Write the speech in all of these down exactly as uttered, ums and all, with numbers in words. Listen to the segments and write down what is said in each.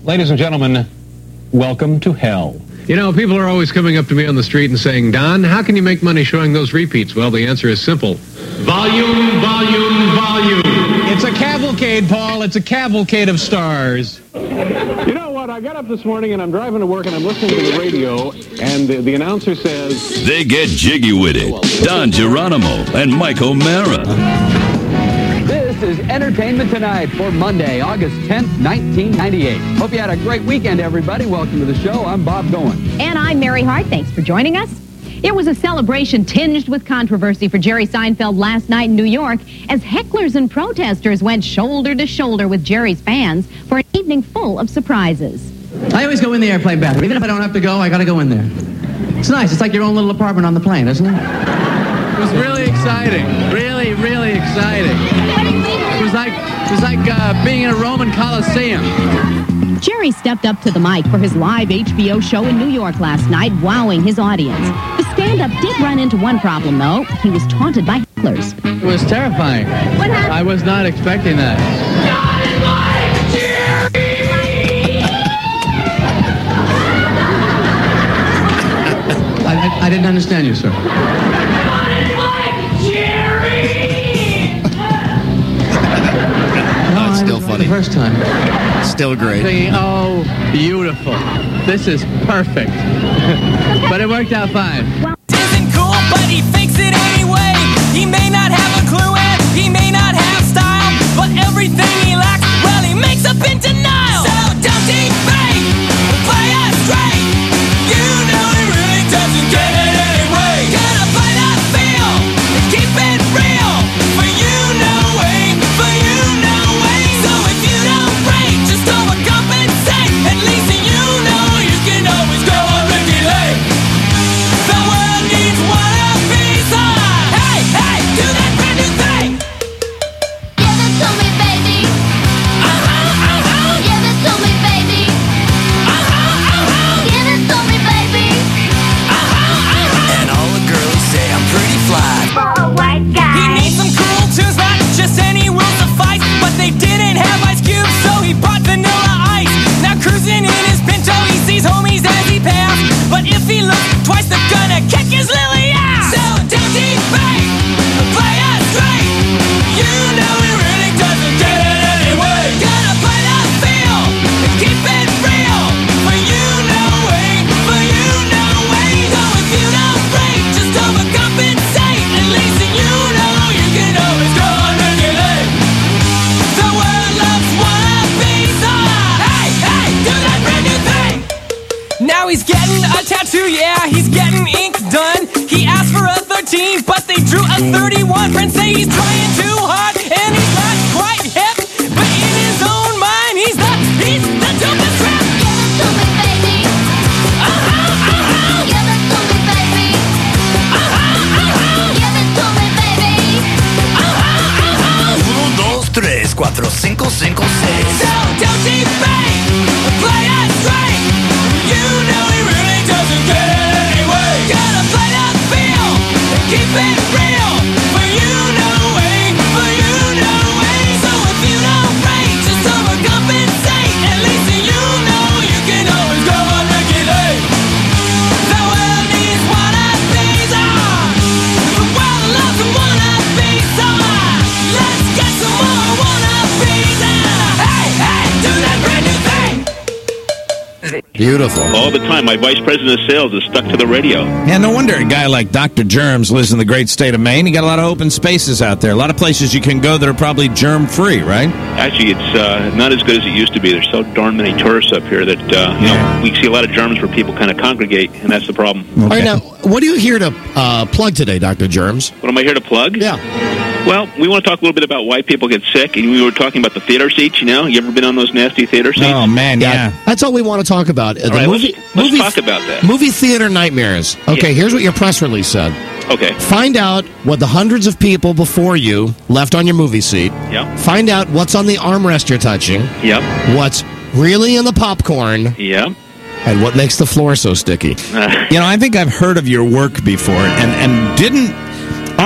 Ladies and gentlemen, welcome to hell. You know, people are always coming up to me on the street and saying, Don, how can you make money showing those repeats? Well, the answer is simple. Volume, volume, volume. It's a cavalcade, Paul. It's a cavalcade of stars. You know what? I got up this morning and I'm driving to work and I'm listening to the radio and the, the announcer says... They get jiggy with it. Don Geronimo and Mike O'Mara. This is Entertainment Tonight for Monday, August tenth, nineteen ninety-eight. Hope you had a great weekend, everybody. Welcome to the show. I'm Bob Goen. And I'm Mary Hart. Thanks for joining us. It was a celebration tinged with controversy for Jerry Seinfeld last night in New York as hecklers and protesters went shoulder to shoulder with Jerry's fans for an evening full of surprises. I always go in the airplane bathroom. Even if I don't have to go, I got to go in there. It's nice. It's like your own little apartment on the plane, isn't it? It was really exciting. Really, really exciting. It was like, it was like uh, being in a Roman Coliseum. Jerry stepped up to the mic for his live H B O show in New York last night, wowing his audience. The stand-up did run into one problem, though. He was taunted by hecklers. It was terrifying. What happened? I was not expecting that. I, I, I didn't understand you, sir. It's still funny. The first time. Still great. Thinking, oh, beautiful. This is perfect. But it worked out fine. Isn't cool, but he fakes it anyway. He may not have a clue and he may not have style, but everything he lacks, well, he makes up in denial. So don't he fake, play us straight. You know he really doesn't get it anyway. Gotta play that feel and keep it real. For you, no way, for you, no way. So if you don't break, just overcompensate. At least you know you can always go on Ricky Lake. The world needs one of these. Hey, hey, do that brand new thing. Give it to me, baby. Uh-huh, uh-huh. Give it to me, baby. Uh-huh, uh-huh. Give it to me, baby. Uh-huh, uh-huh. And all the girls say I'm pretty fly. For a white guy. He needs some cool tunes, not just any will suffice. But they didn't have Ice Cube, so he bought Vanilla Ice. Now cruising in his Pinto, he sees homies as he passed. But if he looks twice, they're gonna kick his lily ass. So don't he fake, play us straight. You know he really doesn't get it anyway. Gotta play that feel and keep it real. For you, no way, for you, no way. So if you don't break, just overcompensate. At least you know you can always go on regulate. The world loves one of these. Hey, hey, do that brand new thing. Now he's getting a tattoo, yeah, he's getting ink done. He asked for a thirteen, but they drew a thirty-one. Friends say he's trying too hard, and he's not quite hip. But in his own mind, he's the, he's the dopest rap. Give it to me, baby. Uh-huh, uh-huh, Give it to me, baby. uh-huh, uh-huh, Give it to me, baby. uh-huh, uh-huh. Uno, dos, tres, cuatro, cinco, cinco, seis. So don't he fake, play us straight. You know he really doesn't get it anyway. Gotta play that feel and keep it real. For you, no way, for you, no way. So if you don't break, just overcompensate. At least you know you can always go on regulate. The world needs one of these. Ah, the world loves one of these. Ah, let's get some more one of these. Ah, hey, hey, do that brand new thing. Beautiful. All the time, my vice president of sales is stuck to the radio. Yeah, no wonder a guy like Doctor Germs lives in the great state of Maine. You got a lot of open spaces out there. A lot of places you can go that are probably germ-free, right? Actually, it's uh, not as good as it used to be. There's so darn many tourists up here that uh, you know, we see a lot of germs where people kind of congregate, and that's the problem. All right, now, what are you here to uh, plug today, Doctor Germs? What am I here to plug? Yeah. Well, we want to talk a little bit about why people get sick, and we were talking about the theater seats, you know? You ever been on those nasty theater seats? Oh, man, yeah. That's all we want to talk about. All right, let's, let's talk about that. Movie theater nightmares. Okay, Yeah. here's what your press release said. Okay. Find out what the hundreds of people before you left on your movie seat. Yep. Find out what's on the armrest you're touching. Yep. What's really in the popcorn. Yep. And what makes the floor so sticky. You know, I think I've heard of your work before, and, and didn't... Aren't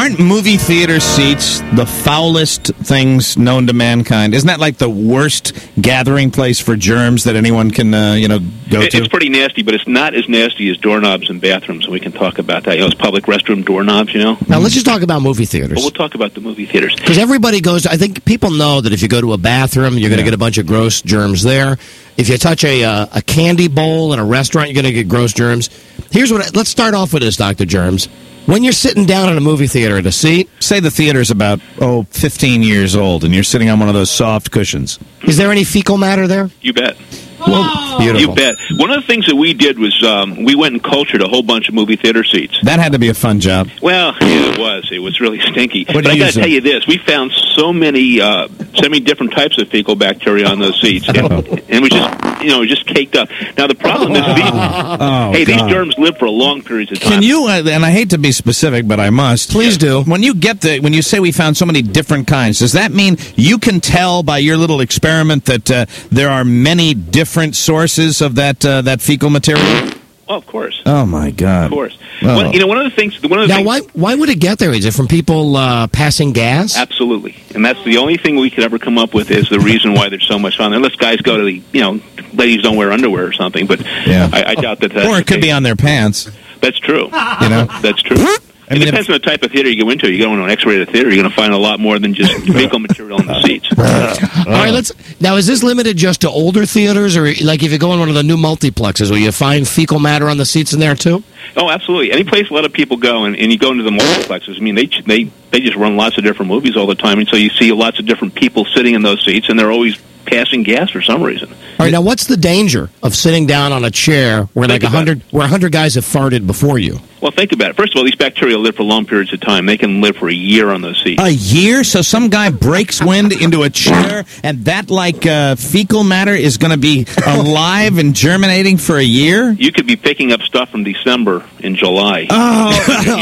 Aren't movie theater seats the foulest things known to mankind? Isn't that like the worst gathering place for germs that anyone can, uh, you know, go It- to? It's pretty nasty, but it's not as nasty as doorknobs in bathrooms, and we can talk about that. You know, it's public restroom doorknobs, you know? Now, let's just talk about movie But theaters. we'll talk about the movie theaters. Because everybody goes, I think people know that if you go to a bathroom, you're going to Yeah. get a bunch of gross germs there. If you touch a uh, a candy bowl in a restaurant, you're going to get gross germs. Here's what, I, let's start off with this, Doctor Germs. When you're sitting down in a movie theater at a seat, Say the theater's about, oh, fifteen years old, and you're sitting on one of those soft cushions. is there any fecal matter there? You bet. Well, beautiful. You bet. One of the things that we did was um, we went and cultured a whole bunch of movie theater seats. That had to be a fun job. Well, yeah, it was. It was really stinky. What But do I you got use to tell it? you this: we found so many, uh, so many different types of fecal bacteria on those seats, and, and it was just, you know, just caked up. Now the problem is, these, Oh, hey, these God. germs live for long periods of time. Can you, uh, and I hate to be specific, but I must. Please do. When you get the, when you say we found so many different kinds, does that mean you can tell by your little experiment that uh, there are many different sources of that uh, that fecal material? Oh, of course. Oh my God! Of course. Oh. Well, you know, one of the things. One of the Now, things, why why would it get there? Is it from people uh, passing gas? Absolutely, and that's the only thing we could ever come up with is the reason why there's so much on there. Unless guys go to the, you know, ladies don't wear underwear or something, but Yeah. I, I doubt that. That's Or the it could case. be on their pants. That's true. You know. That's true. I It mean, depends on the type of theater you go into. You go into an X-rated theater, you're going to find a lot more than just fecal material in the seats. All right, let's. Now, is this limited just to older theaters, or like if you go in one of the new multiplexes, will you find fecal matter on the seats in there too? Oh, absolutely. Any place a lot of people go, and, and you go into the multiplexes. I mean, they they they just run lots of different movies all the time, and so you see lots of different people sitting in those seats, and they're always passing gas for some reason. All right, now what's the danger of sitting down on a chair where like Think a about hundred where a hundred guys have farted before you? Well, think about it. First of all, these bacteria live for long periods of time. They can live for a year on those seats. A year? So some guy breaks wind into a chair, and that, like, uh, fecal matter is going to be alive and germinating for a year? You could be picking up stuff from December in July. Oh,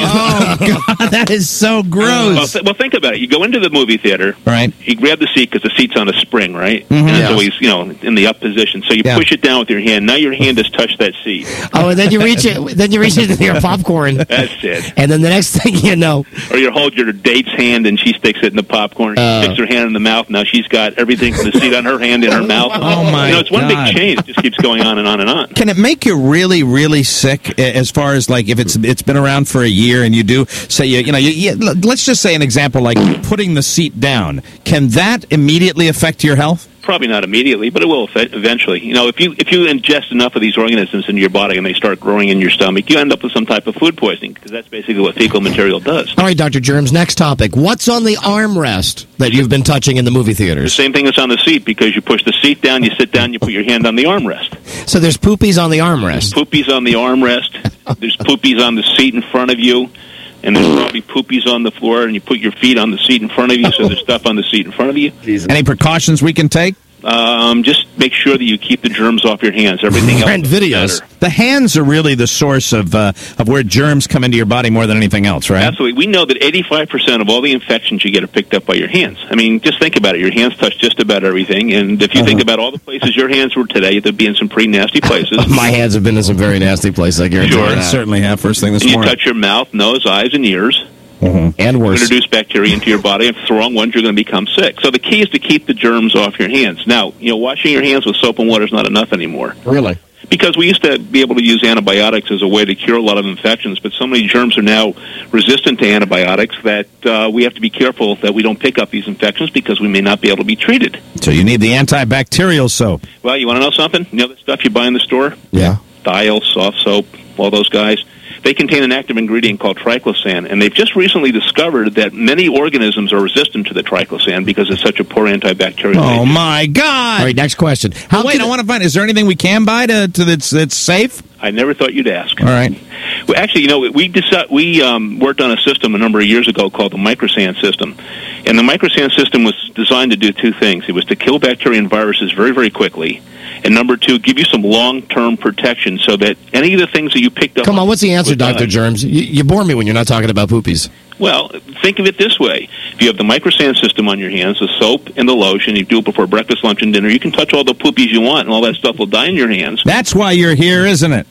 oh God, that is so Well, gross. th- well, think about it. You go into the movie theater. Right. You grab the seat because the seat's on a spring, right? Mhm. And it's Yeah. always, you know, in the up position. So you Yeah. push it down with your hand. Now your hand has touched that seat. Oh, and then you reach it. Then you reach into your popcorn, That's it. and then the next thing you know, Or you hold your date's hand and she sticks it in the popcorn. She Uh. sticks her hand in the mouth. Now she's got everything from the seat on her hand in her mouth. Oh, my You know, it's one God. big chain. It just keeps going on and on and on. Can it make you really, really sick? a- As far as like if it's it's been around for a year and you do say you you know you, you, let's just say an example like putting the seat down. Can that immediately affect your health? Probably not immediately, but it will eff- eventually. You know, if you if you ingest enough of these organisms into your body and they start growing in your stomach, you end up with some type of food poisoning because that's basically what fecal material does. all right, Doctor Germs. Next topic: what's on the armrest that you've been touching in the movie The theaters? same thing that's on the seat because you push the seat down, you sit down, you put your hand on the armrest. So there's poopies on the armrest. Poopies on the armrest. There's poopies on the seat in front of you. And there's probably poopies on the floor, and you put your feet on the seat in front of you, so there's stuff on the seat in front of you. Any precautions we can take? Um, just make sure that you keep the germs off your hands. Everything else Rent is videos. better. The hands are really the source of uh, of where germs come into your body more than anything else, right? Absolutely. We know that eighty-five percent of all the infections you get are picked up by your hands. I mean, just think about it. Your hands touch just about everything, and if you Uh-huh. think about all the places your hands were today, they'd be in some pretty nasty places. My hands have been in some very nasty places. I guarantee Sure. you I that. certainly have first thing this And you morning. touch your mouth, nose, eyes, and ears. and worse. Introduce bacteria into your body, and if it's the wrong ones, you're going to become sick. So the key is to keep the germs off your hands. Now, you know, washing your hands with soap and water is not enough anymore. Really? Because we used to be able to use antibiotics as a way to cure a lot of infections, but so many germs are now resistant to antibiotics that uh, we have to be careful that we don't pick up these infections because we may not be able to be treated. So you need the antibacterial soap. Well, you want to know something? You know the stuff you buy in the store? Yeah. Dial, soft soap, all those guys. They contain an active ingredient called triclosan, and they've just recently discovered that many organisms are resistant to the triclosan because it's such a poor antibacterial Oh agent. my God! All right, next question. How Wait, can I want to find. Is there anything we can buy to, to that's that's safe? I never thought you'd ask. All right. Well, actually, you know, we deci- we um, worked on a system a number of years ago called the Microsan system, and the Microsan system was designed to do two things. It was to kill bacteria and viruses very, very quickly, and number two, give you some long-term protection so that any of the things that you picked up... Come on, what's the answer, with Doctor time- Germs? You, you bore me when you're not talking about poopies. Well, think of it this way. If you have the Microsan system on your hands, the soap and the lotion, you do it before breakfast, lunch, and dinner, you can touch all the poopies you want, and all that stuff will die in your hands. That's why you're here, isn't it?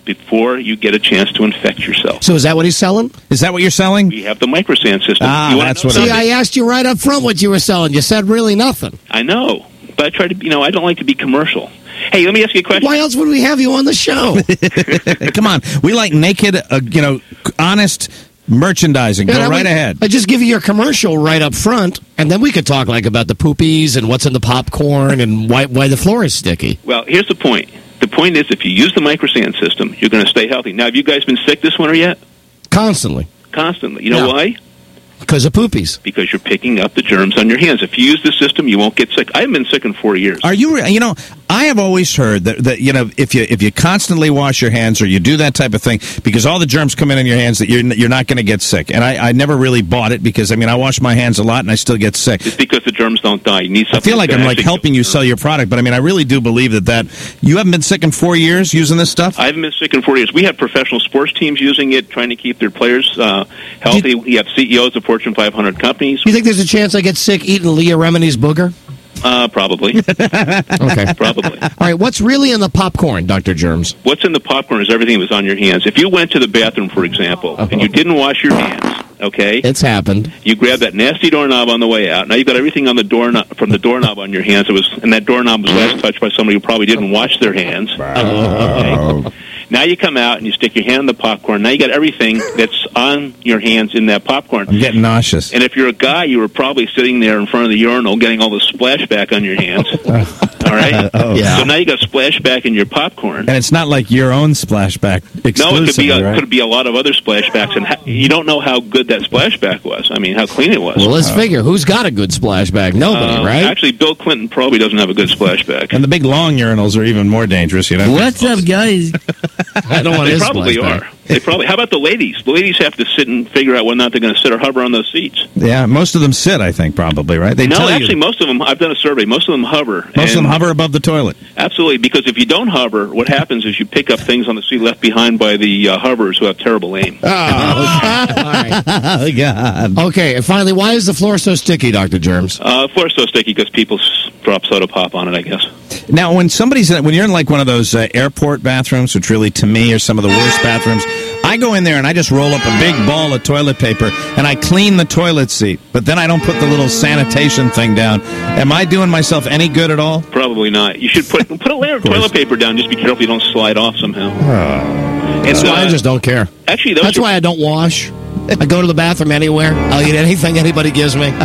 before you get a chance to infect yourself. So is that what he's selling? Is that what you're selling? We have the Microsand system. Ah, You wanna that's know what See, something? I asked you right up front what you were selling. You said really nothing. I know, but I try to, you know, I don't like to be commercial. Hey, let me ask you a question. Why else would we have you on the show? Come on. We like naked, uh, you know, honest merchandising. Go And I right would- ahead. I just give you your commercial right up front, and then we could talk like about the poopies and what's in the popcorn and why why the floor is sticky. Well, here's the point. The point is, if you use the Microsand system, you're going to stay healthy. Now, have you guys been sick this winter yet? Constantly. Constantly. You know Yeah. why? Because of poopies. Because you're picking up the germs on your hands. If you use this system, you won't get sick. I haven't been sick in four years. Are you? re- You know, I have always heard that, that you know if you if you constantly wash your hands or you do that type of thing, because all the germs come in in your hands, that you're n- you're not going to get sick. And I, I never really bought it because I mean I wash my hands a lot and I still get sick. It's because the germs don't die. You need I something feel like to I'm like actually helping kill you the sell your product, but I mean I really do believe that that you haven't been sick in four years using this stuff. I haven't been sick in four years. We have professional sports teams using it, trying to keep their players uh, healthy. We have C E Os of Fortune five hundred companies. You think there's a chance I get sick eating Leah Remini's booger? Uh, probably. Okay. Probably. All right, what's really in the popcorn, Doctor Germs? What's in the popcorn is everything that was on your hands. If you went to the bathroom, for example, and you didn't wash your hands, okay? It's happened. You grabbed that nasty doorknob on the way out. Now you've got everything on the doorknob from the doorknob on your hands. It was, and that doorknob was last touched by somebody who probably didn't wash their hands. Okay? Now you come out and you stick your hand in the popcorn. Now you got everything that's on your hands in that popcorn. I'm getting nauseous. And if you're a guy, you were probably sitting there in front of the urinal getting all the splashback on your hands. All right? Oh. Yeah. So now you got splashback in your popcorn. And it's not like your own splashback exclusively, No, it could be a, right? could be a lot of other splashbacks, and ha- you don't know how good that splashback was. I mean, how clean it was. Well, let's figure. Who's got a good splashback? Nobody, Uh, right? Actually, Bill Clinton probably doesn't have a good splashback. And the big long urinals are even more dangerous, you know. What's up, guys? I don't want They his probably splashback. are. They probably. How about the ladies? The ladies have to sit and figure out whether or not they're going to sit or hover on those seats. Yeah, most of them sit, I think, probably, right? They no, tell actually, you. most of them. I've done a survey. Most of them hover. Most of them and- hover above the toilet. Absolutely, because if you don't hover, what happens is you pick up things on the seat left behind by the uh, hoverers who have terrible aim. Oh, all right. Oh, God. Okay, and finally, why is the floor so sticky, Doctor Germs? Uh, floor's so sticky because people s- drop soda pop on it, I guess. Now, when somebody's in, when you're in like one of those uh, airport bathrooms, which really to me are some of the worst bathrooms, I go in there and I just roll up a big ball of toilet paper and I clean the toilet seat, but then I don't put the little sanitation thing down. Am I doing myself any good at all? Probably not. You should put put a layer of toilet paper down. Just be careful you don't slide off somehow. And, That's why I uh, just don't care. Actually, those That's are, why I don't wash. I go to the bathroom anywhere. I'll eat anything anybody gives me.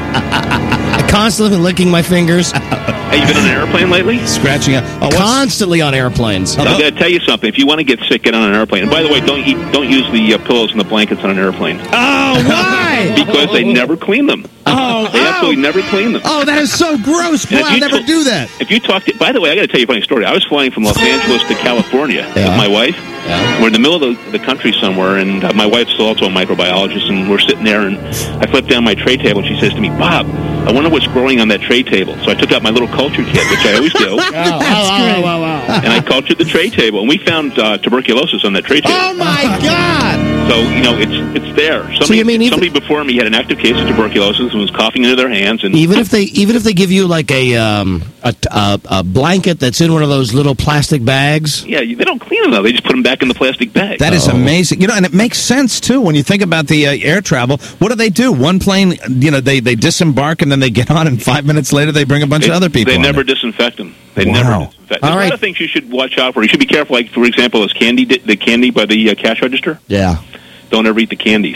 I constantly licking my fingers. Have you been on an airplane lately? Scratching out. Oh, what's- Constantly on airplanes. I'm going to tell you something. If you want to get sick, get on an airplane. And by the way, don't eat, don't use the uh, pillows and the blankets on an airplane Oh, why? because they never clean them. Oh, They absolutely never clean them. Oh, that is so gross. Boy, And if I'll you never to- do that. If you talk to, by the way, I got to tell you a funny story. I was flying from Los Angeles to California Yeah. with my wife. Yeah. We're in the middle of the, the country somewhere, and uh, my wife's also a microbiologist, and we're sitting there, and I flip down my tray table, and she says to me, "Bob, I wonder what's growing on that tray table." So I took out my little culture kit, which I always do, That's great. and I cultured the tray table, and we found uh, tuberculosis on that tray table. Oh, my God. So, you know, it's it's there. Somebody, you mean even- somebody before me had an active case of tuberculosis and was coughing into their hands, and Even if they even if they give you like a um a, a, a blanket that's in one of those little plastic bags. yeah, you- they don't clean them though. They just put them back in the plastic bag. That is amazing. You know, and it makes sense, too, when you think about the uh, air travel. What do they do? One plane, you know, they, they disembark and then they get on, and five minutes later they bring a bunch They, of other people they on never it. disinfect them. They Wow. never disinfect. There's All a right. lot of things you should watch out for. You should be careful. Like, for example, those candy, the candy by the uh, cash register. Yeah. Don't ever eat the candies.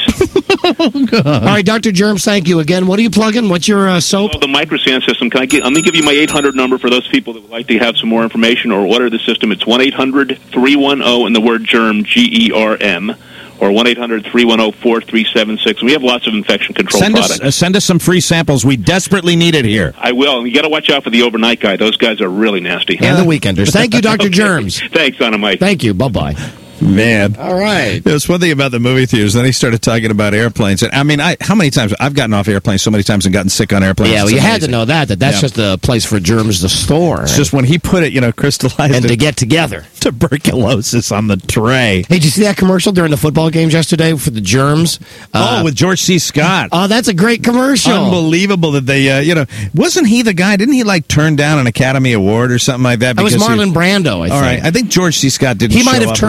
All right, Doctor Germs, thank you again. What are you plugging? What's your uh, soap? Oh, the Microsand system. Can I get? Let me give you my eight hundred number for those people that would like to have some more information or order the system. It's one eight hundred three one zero and the word germ, G E R M, or one eight hundred three one zero four three seven six. And we have lots of infection control Send products. us, uh, send us some free samples. We desperately need it here. I will. And you got to watch out for the overnight guy. Those guys are really nasty. And the Weekenders. Thank you, Doctor Okay. Germs. Thanks, Anna Mike. Thank you. Bye bye. Man. All right. There's one thing about the movie theaters. Then he started talking about airplanes. And I mean, I how many times I've gotten off airplanes so many times and gotten sick on airplanes. Yeah, well, It's you had to amazing. know that. That that's Yeah. just a place for germs to store. It's just when he put it, you know, crystallized and it, to get together. tuberculosis on the tray. Hey, did you see that commercial during the football games yesterday for the germs? Uh, oh, with George C. Scott. oh, that's a great commercial. Unbelievable that they, uh, you know, wasn't he the guy? Didn't he like turn down an Academy Award or something like that? That was because he- Marlon Brando, I think. All right, I think George C. Scott didn't. He might show have up or turned something. one down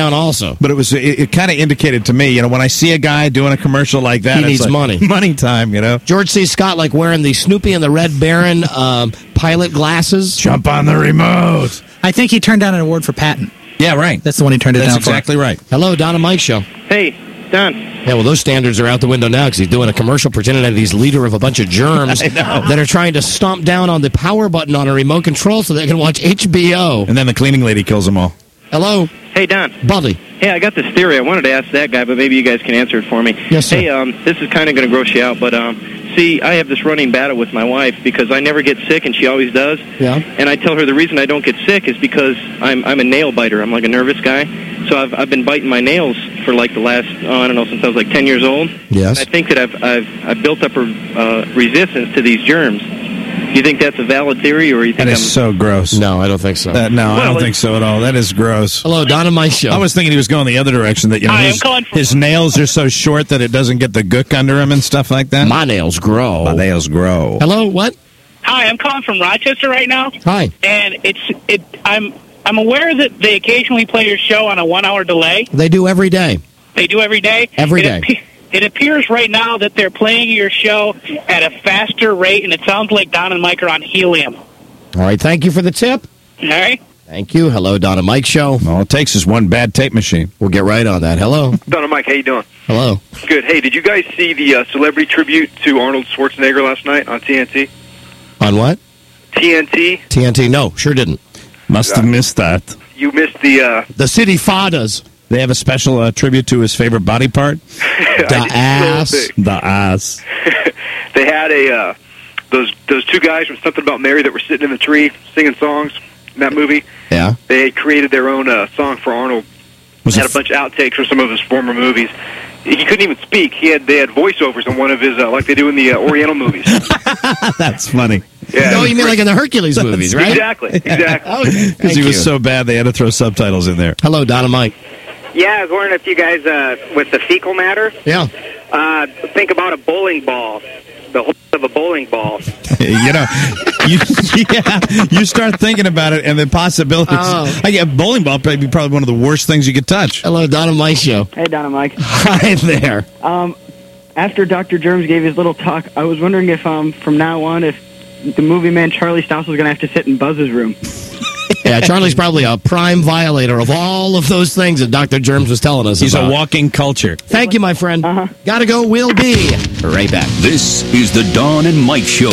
down also. But it was it, it kind of indicated to me, you know, when I see a guy doing a commercial like that, He it's needs like money. money time, you know. George C. Scott, like wearing the Snoopy and the Red Baron um, pilot glasses. Jump on the remote. I think he turned down an award for Patton. Yeah, right. That's the one he turned it That's down exactly for. right. Hello, Don and Mike Show. Hey, Don. Yeah, well, those standards are out the window now because he's doing a commercial pretending that he's leader of a bunch of germs I know. that are trying to stomp down on the power button on a remote control so they can watch H B O. And then the cleaning lady kills them all. Hello, Hey, Don. Buddy. Hey, I got this theory. I wanted to ask that guy, but maybe you guys can answer it for me. Yes, sir. Hey, um, this is kind of going to gross you out, but um, see, I have this running battle with my wife because I never get sick, and she always does. Yeah. And I tell her the reason I don't get sick is because I'm I'm a nail biter. I'm like a nervous guy, so I've I've been biting my nails for like the last oh, I don't know since I was like ten years old. Yes. And I think that I've I've I've built up a uh, resistance to these germs. Do you think that's a valid theory, or you think That I'm is so gross. No, I don't think so. Uh, no, I Well, don't it's- think so at all. That is gross. Hello, Don and Mike Show. I was thinking he was going the other direction, that you know Hi, I'm his, calling from- his nails are so short that it doesn't get the gook under him and stuff like that. My nails grow. My nails grow. Hello, what? Hi, I'm calling from Rochester right now, Hi. and it's it. I'm I'm aware that they occasionally play your show on a one-hour delay. They do every day. They do every day. Every it day. appe- it appears right now that they're playing your show at a faster rate, and it sounds like Don and Mike are on helium. All right, thank you for the tip. All right. Thank you. Hello, Don and Mike Show. All it takes is one bad tape machine. We'll get right on that. Hello. Don and Mike, how you doing? Hello. Good. Hey, did you guys see the uh, celebrity tribute to Arnold Schwarzenegger last night on T N T? On what? T N T? T N T. No, sure didn't. Must have missed that. You missed the... Uh, The City Fathers. They have a special uh, tribute to his favorite body part. The ass. The ass. they had a... Uh, those those two guys from Something About Mary that were sitting in the tree singing songs in that movie. Yeah. They had created their own uh, song for Arnold. Was had it a bunch of outtakes from some of his former movies. He couldn't even speak. He had they had voiceovers on one of his uh, like they do in the uh, Oriental movies. That's funny. Yeah, Oh, you mean like in the Hercules movies, right? Exactly. Exactly. Okay. Because he Thank was you. so bad, they had to throw subtitles in there. Hello, Don and Mike. Yeah, I was wondering if you guys, uh, with the fecal matter, Yeah. uh, think about a bowling ball, the whole of a bowling ball. you know, you yeah, you start thinking about it and the possibilities. Oh. I get bowling ball probably probably one of the worst things you could touch. Hello, Don and Mike Show. Hey, Don and Mike. Hi there. Um, after Doctor Germs gave his little talk, I was wondering if, um, from now on, if the movie man Charlie Stouse was going to have to sit in Buzz's room. Yeah, Charlie's probably a prime violator of all of those things that Doctor Germs was telling us He's about. a walking culture. Thank you, my friend. Uh-huh. Gotta go. We'll be right back. This is the Don and Mike Show.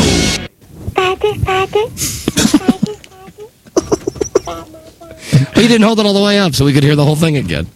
He didn't hold it all the way up so we could hear the whole thing again.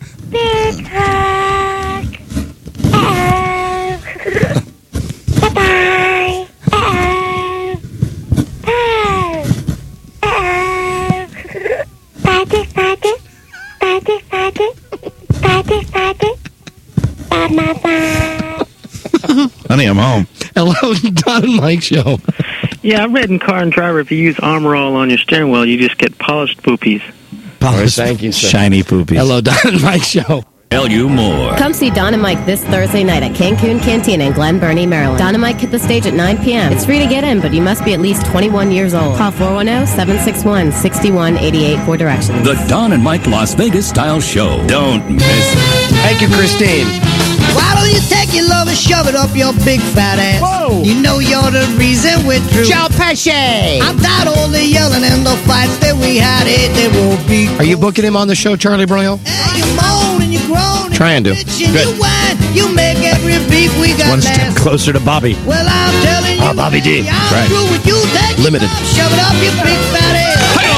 Honey, I'm home. Hello, Don and Mike Show. Yeah, I've read in Car and Driver, if you use Armor All on your steering wheel, you just get polished poopies. Polished, thank you, sir. Shiny poopies. Hello, Don and Mike Show. Tell you more. Come see Don and Mike this Thursday night at Cancun Cantina in Glen Burnie, Maryland. Don and Mike hit the stage at nine p.m. It's free to get in, but you must be at least twenty-one years old. Call four one zero, seven six one, six one eight eight for directions. The Don and Mike Las Vegas style show. Don't miss it. Thank you, Christine. Why don't you take your love and shove it up your big fat ass? Whoa. You know you're the reason we're through. Joe Pesci. I'm tired of all the yelling and the fights that we had. It they won't be. Are you booking him on the show, Charlie Broyo? And you moan and you groan. Trying to. And you whine. You make every beef we got One step last. closer to Bobby. Well, I'm telling you, Oh, Bobby D. I'm Right. through with you. Take your Limited. love, shove it up your big fat ass.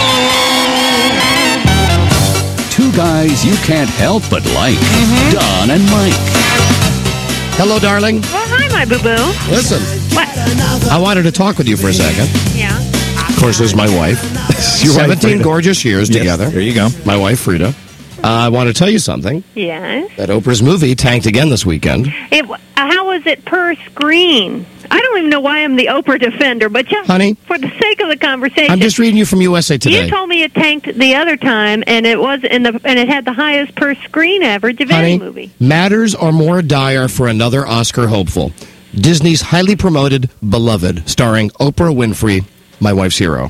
Two guys you can't help but like. Don and Mike. Hello, darling. Well, hi, my boo-boo. Listen, What? I wanted to talk with you for a second. Yeah. Of course, this is my wife. Your wife, seventeen Frida. gorgeous years Yes, together. there you go. My wife, Frida. Uh, I want to tell you something. Yes. That Oprah's movie tanked again this weekend. It, uh, how was it per screen? I don't even know why I'm the Oprah defender, but just Honey? for the sake of the conversation, I'm just reading you from U S A Today. you told me it tanked the other time, and it was in the and it had the highest per screen average of Honey, any movie. matters are more dire for another Oscar hopeful. Disney's highly promoted Beloved, starring Oprah Winfrey, my wife's hero.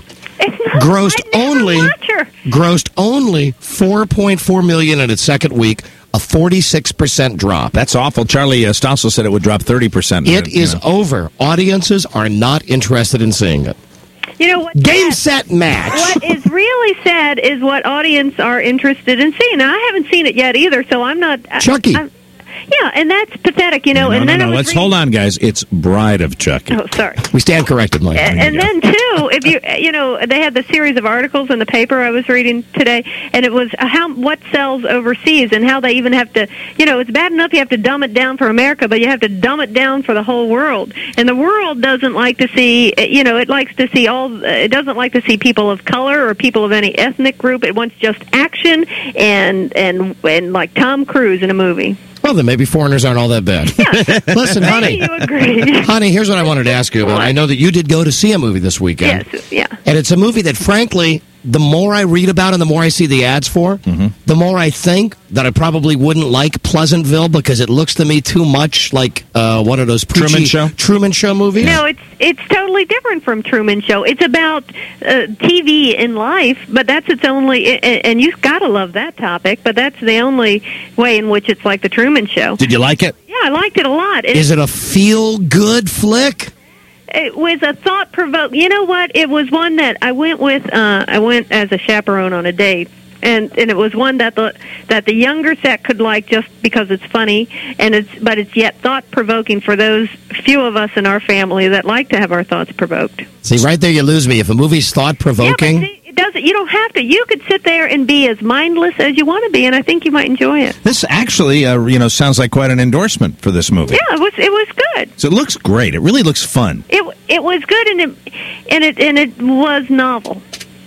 grossed only grossed only four point four million in its second week, a forty-six percent drop. That's awful. Charlie uh, Stossel said it would drop thirty percent. It is over. Audiences are not interested in seeing it. You know what? Game, set, match. What is really sad is what audience are interested in seeing. Now, I haven't seen it yet either, so I'm not. Chucky. I'm, yeah, and that's pathetic, you know. No, and no, then no. I was Let's reading- hold on, guys. It's Bride of Chucky. Oh, sorry. We stand corrected, Mike. And, and then too, if you you know, they had the series of articles in the paper I was reading today, and it was how what sells overseas and how they even have to, you know, it's bad enough you have to dumb it down for America, but you have to dumb it down for the whole world. And the world doesn't like to see, you know, it likes to see all. It doesn't like to see people of color or people of any ethnic group. It wants just action and and and like Tom Cruise in a movie. Well, then maybe foreigners aren't all that bad. Listen, honey. Maybe you agree. Honey, here's what I wanted to ask you about. I know that you did go to see a movie this weekend. Yes, yeah. And it's a movie that, frankly, the more I read about and the more I see the ads for, Mm-hmm. the more I think that I probably wouldn't like Pleasantville because it looks to me too much like uh, one of those preachy Truman Show? Truman Show movies. No, it's it's totally different from Truman Show. It's about uh, T V in life, but that's its only. And, and you've got to love that topic, but that's the only way in which it's like the Truman Show. Did you like it? Yeah, I liked it a lot. It, Is it a feel-good flick? It was a thought provoking. You know what? It was one that I went with. Uh, I went as a chaperone on a date. And and it was one that the that the younger set could like just because it's funny, and it's but it's yet thought provoking for those few of us in our family that like to have our thoughts provoked. See, right there you lose me. If a movie's thought-provoking... Yeah, but see, it doesn't. You don't have to. You could sit there and be as mindless as you want to be, and I think you might enjoy it. This actually, uh, you know, sounds like quite an endorsement for this movie. Yeah, it was. It was good. So it looks great. It really looks fun. It it was good, and it and it and it was novel.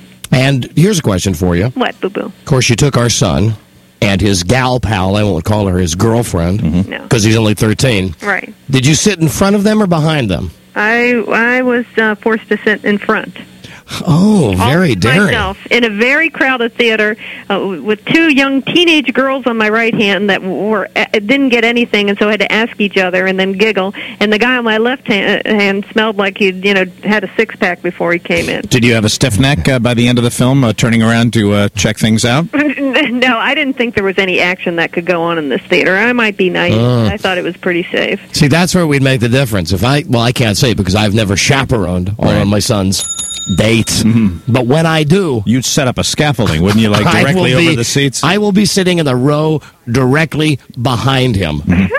And here's a question for you. What, boo boo? Of course, you took our son and his gal pal, I won't call her his girlfriend, because No. he's only thirteen. Right. Did you sit in front of them or behind them? I I was uh, forced to sit in front. Oh, very All by daring. myself in a very crowded theater uh, with two young teenage girls on my right hand that were uh, didn't get anything, and so I had to ask each other and then giggle. And the guy on my left hand, hand smelled like he'd you know had a six pack before he came in. Did you have a stiff neck uh, by the end of the film, uh, turning around to uh, check things out? No, I didn't think there was any action that could go on in this theater. I might be naive. Oh. I thought it was pretty safe. See, that's where we'd make the difference. If I, well, I can't say because I've never chaperoned on Right. my son's dates. But when I do, You'd set up a scaffolding, wouldn't you, like I directly will over be- the seats? I will be sitting in the row directly behind him.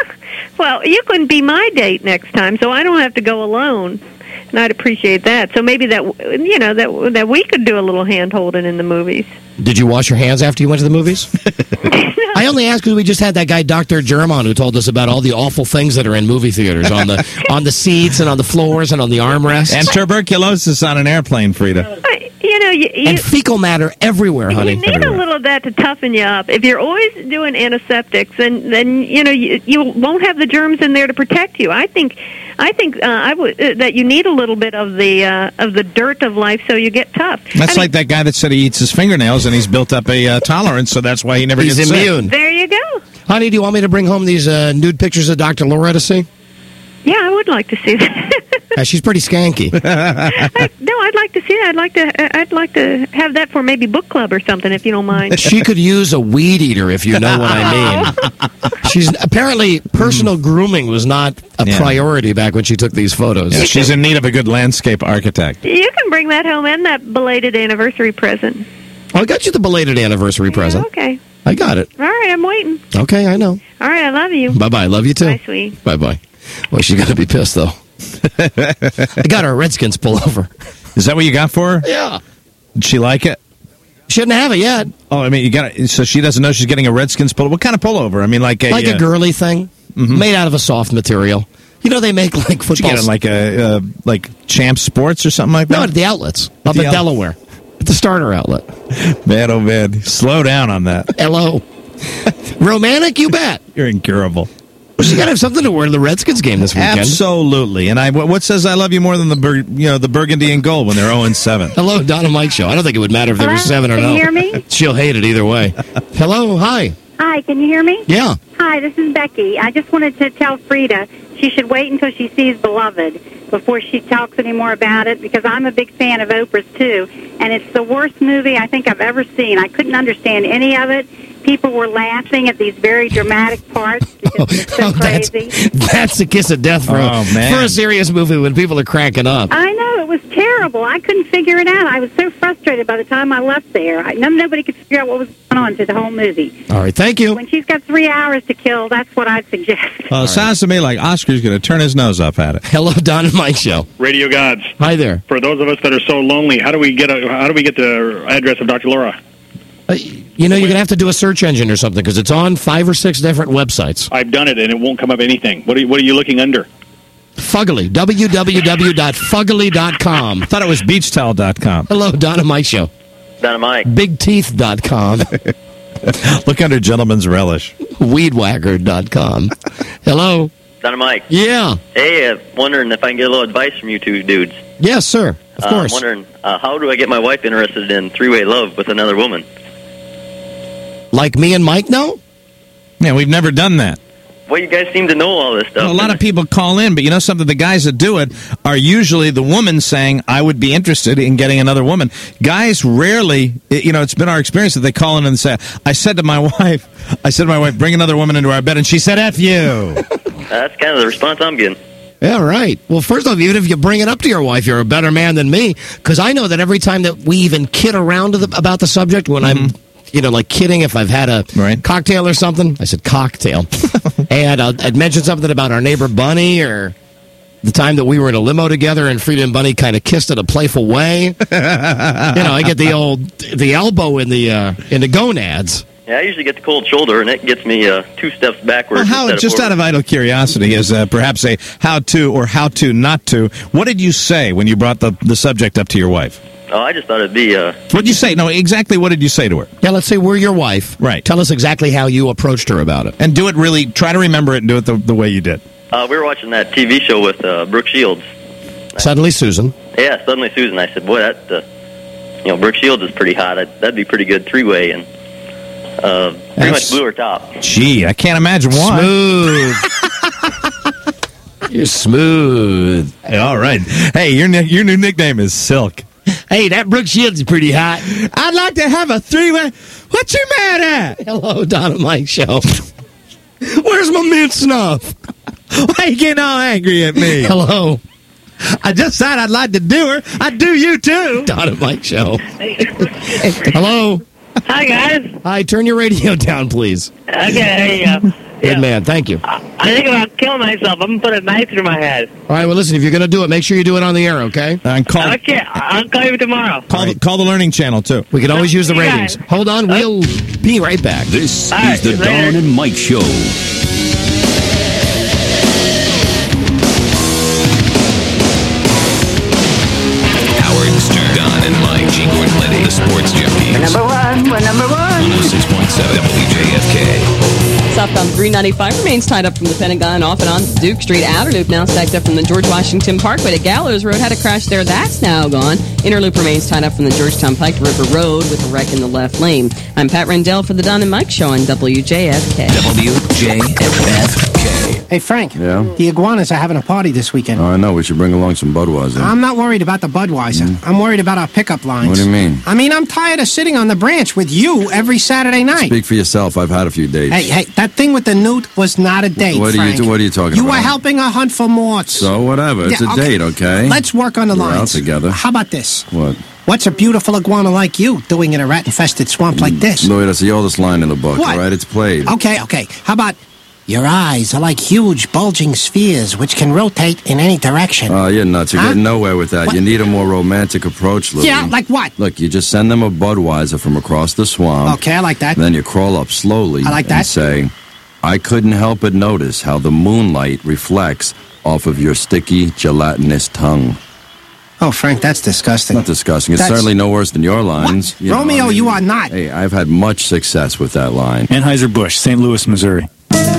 Well, you can be my date next time, so I don't have to go alone. And I'd appreciate that. So maybe that you know that that we could do a little hand holding in the movies. Did you wash your hands after you went to the movies? I only ask because we just had that guy, Doctor Germ, on who told us about all the awful things that are in movie theaters on the on the seats and on the floors and on the armrests. And tuberculosis on an airplane, Frida. I, you know, you, you, And fecal matter everywhere, honey. you need a little of that to toughen you up. If you're always doing antiseptics, then then you know you, you won't have the germs in there to protect you. I think, I think uh, I would uh, that you need a little bit of the uh, of the dirt of life so you get tough. That's I like that guy that said he eats his fingernails and he's built up a uh, tolerance, so that's why he never He's gets immune. sick. There you go. Honey, do you want me to bring home these uh, nude pictures of Doctor Laura to see? Yeah, I would like to see that. Uh, she's pretty skanky. I, no, I'd like to see that. I'd like to. I'd like to have that for maybe book club or something, if you don't mind. She could use a weed eater, if you know what I mean. She's apparently personal grooming was not a Yeah. priority back when she took these photos. Yeah, she's in need of a good landscape architect. You can bring that home and that belated anniversary present. Oh, I got you the belated anniversary present. Okay. I got it. All right, I'm waiting. Okay, I know. All right, I love you. Bye bye. Love you too. Bye, sweet. Bye bye. Well, she's gonna be pissed though. I got her a Redskins pullover. Is that what you got for her? Yeah. Did she like it? She didn't have it yet. Oh, I mean, you got it. So she doesn't know she's getting a Redskins pullover. What kind of pullover? I mean, like a Like a uh, girly thing, made out of a soft material. You know, they make like Did you football. get it like a uh, like Champ Sports or something like that? No, at the outlets up the in out- Delaware, at the starter outlet. Man, oh man, slow down on that. Hello, romantic, you bet. You're incurable. Well, she got to have something to wear to the Redskins game this weekend. Absolutely. And I, what what says I love you more than the bur- you know the burgundy and gold when they're zero and seven? Hello, Donna Mike Show. I don't think it would matter if they were Hello? seven or Can no. you hear me? She'll hate it either way. Hello, hi. Hi, can you hear me? Yeah. Hi, this is Becky. I just wanted to tell Frida she should wait until she sees Beloved before she talks any more about it, because I'm a big fan of Oprah's, too, and it's the worst movie I think I've ever seen. I couldn't understand any of it. People were laughing at these very dramatic parts because it's so Oh, that's, crazy. that's a kiss of death for, Oh, a, man. for a serious movie when people are cracking up. I know, it was terrible. I couldn't figure it out. I was so frustrated by the time I left there. I, no, nobody could figure out what was going on through the whole movie. All right, thank you. When she's got three hours to kill, that's what I'd suggest. Well, it sounds to me like Oscar's going to turn his nose up at it. Hello, Don and Mike Show. Radio Gods. Hi there. For those of us that are so lonely, how do we get a, how do we get the address of Doctor Laura? Uh, you know, you're going to have to do a search engine or something because it's on five or six different websites. I've done it, and it won't come up anything. What are you, what are you looking under? Fugly. w w w dot fugly dot com. I thought it was beach towel dot com. Hello, Don and Mike Show. Don and Mike. big teeth dot com. Look under Gentleman's Relish. weed whacker dot com. Hello. Don and Mike. Yeah. Hey, uh, wondering if I can get a little advice from you two dudes. Yes, sir. Of uh, course. I'm wondering, uh, how do I get my wife interested in three-way love with another woman? Like me and Mike know? Yeah, we've never done that. Well, you guys seem to know all this stuff. Well, a lot of people call in, but you know something? The guys that do it are usually the woman saying, I would be interested in getting another woman. Guys rarely, you know, it's been our experience that they call in and say, I said to my wife, I said to my wife, bring another woman into our bed, and she said, F you. That's kind of the response I'm getting. Yeah, right. Well, first off, even if you bring it up to your wife, you're a better man than me, because I know that every time that we even kid around to the, about the subject, when I'm, you know, like kidding if I've had a right. cocktail or something, I said cocktail, and uh, I'd mentioned something about our neighbor Bunny, or the time that we were in a limo together and Frida and Bunny kind of kissed in a playful way. You know, I get the old, the elbow in the, uh, in the gonads. Yeah, I usually get the cold shoulder, and it gets me uh, two steps backwards. Well, how, instead just of out of idle curiosity, as uh, perhaps a how to or how to not to, what did you say when you brought the, the subject up to your wife? Oh, I just thought it'd be... Uh, what did you say? No, exactly what did you say to her? Yeah, let's say we're your wife. Right. Tell us exactly how you approached her about it. And do it really, try to remember it and do it the, the way you did. Uh, we were watching that T V show with uh, Brooke Shields. Suddenly Susan. Yeah, Suddenly Susan. I said, boy, that, uh, you know, Brooke Shields is pretty hot. I'd, that'd be pretty good three-way, and uh, pretty That's- much blew her top. Gee, I can't imagine why. Smooth. You're smooth. Hey, all right. Hey, your ne- your new nickname is Silk. Hey, that Brooke Shields is pretty hot. I'd like to have a three-way. What you mad at? Hello, Don and Mike Show. Where's my mint snuff? Why you getting all angry at me? Hello. I just said I'd like to do her. I'd do you too. Don and Mike Show. Hello. Hi, guys. Hi, turn your radio down, please. Okay, there you go. Good man, thank you. I think about killing myself. I'm going to put a knife through my head. All right, well, listen, if you're going to do it, make sure you do it on the air, okay? And call, Okay, I'll call you tomorrow. call, the, call the Learning Channel, too. We can always use the You ratings. guys. Hold on, we'll be right back. This All is right, the later. Don and Mike Show. Howard Stern, Don and Mike, G. Gordon Liddy, the Sports Junkies. Number one, we're number one. one oh six point seven W J F K. Southbound three ninety-five remains tied up from the Pentagon off and on Duke Street. Outer Loop now stacked up from the George Washington Parkway to Gallows Road. Had a crash there. That's now gone. Inner Loop remains tied up from the Georgetown Pike to River Road with a wreck in the left lane. I'm Pat Rendell for the Don and Mike Show on W J F K. W J F K. Hey, Frank. Yeah? The Iguanas are having a party this weekend. Oh, I know. We should bring along some Budweiser. I'm not worried about the Budweiser. I'm worried about our pickup lines. What do you mean? I mean, I'm tired of sitting on the branch with you every Saturday night. Speak for yourself. I've had a few dates. Hey, hey, that thing with the newt was not a date, What are Frank. you? What are you talking You about? were helping her hunt for morts. So whatever. It's Yeah, a okay. date, okay? Let's work on the We're lines. out together. How about this? What? What's a beautiful iguana like you doing in a rat-infested swamp like this? Louis, that's the oldest line in the book. What? All right, it's played. Okay, okay. How about your eyes are like huge bulging spheres which can rotate in any direction? Oh, you're nuts. You're Huh? getting nowhere with that. What? You need a more romantic approach, Louis. Yeah, like what? Look, you just send them a Budweiser from across the swamp. Okay, I like that. Then you crawl up slowly. I like and that. say, I couldn't help but notice how the moonlight reflects off of your sticky, gelatinous tongue. Oh, Frank, that's disgusting. Not disgusting. It's That's- certainly no worse than your lines. You know, Romeo, I mean, you are not. Hey, I've had much success with that line. Anheuser-Busch, Saint Louis, Missouri.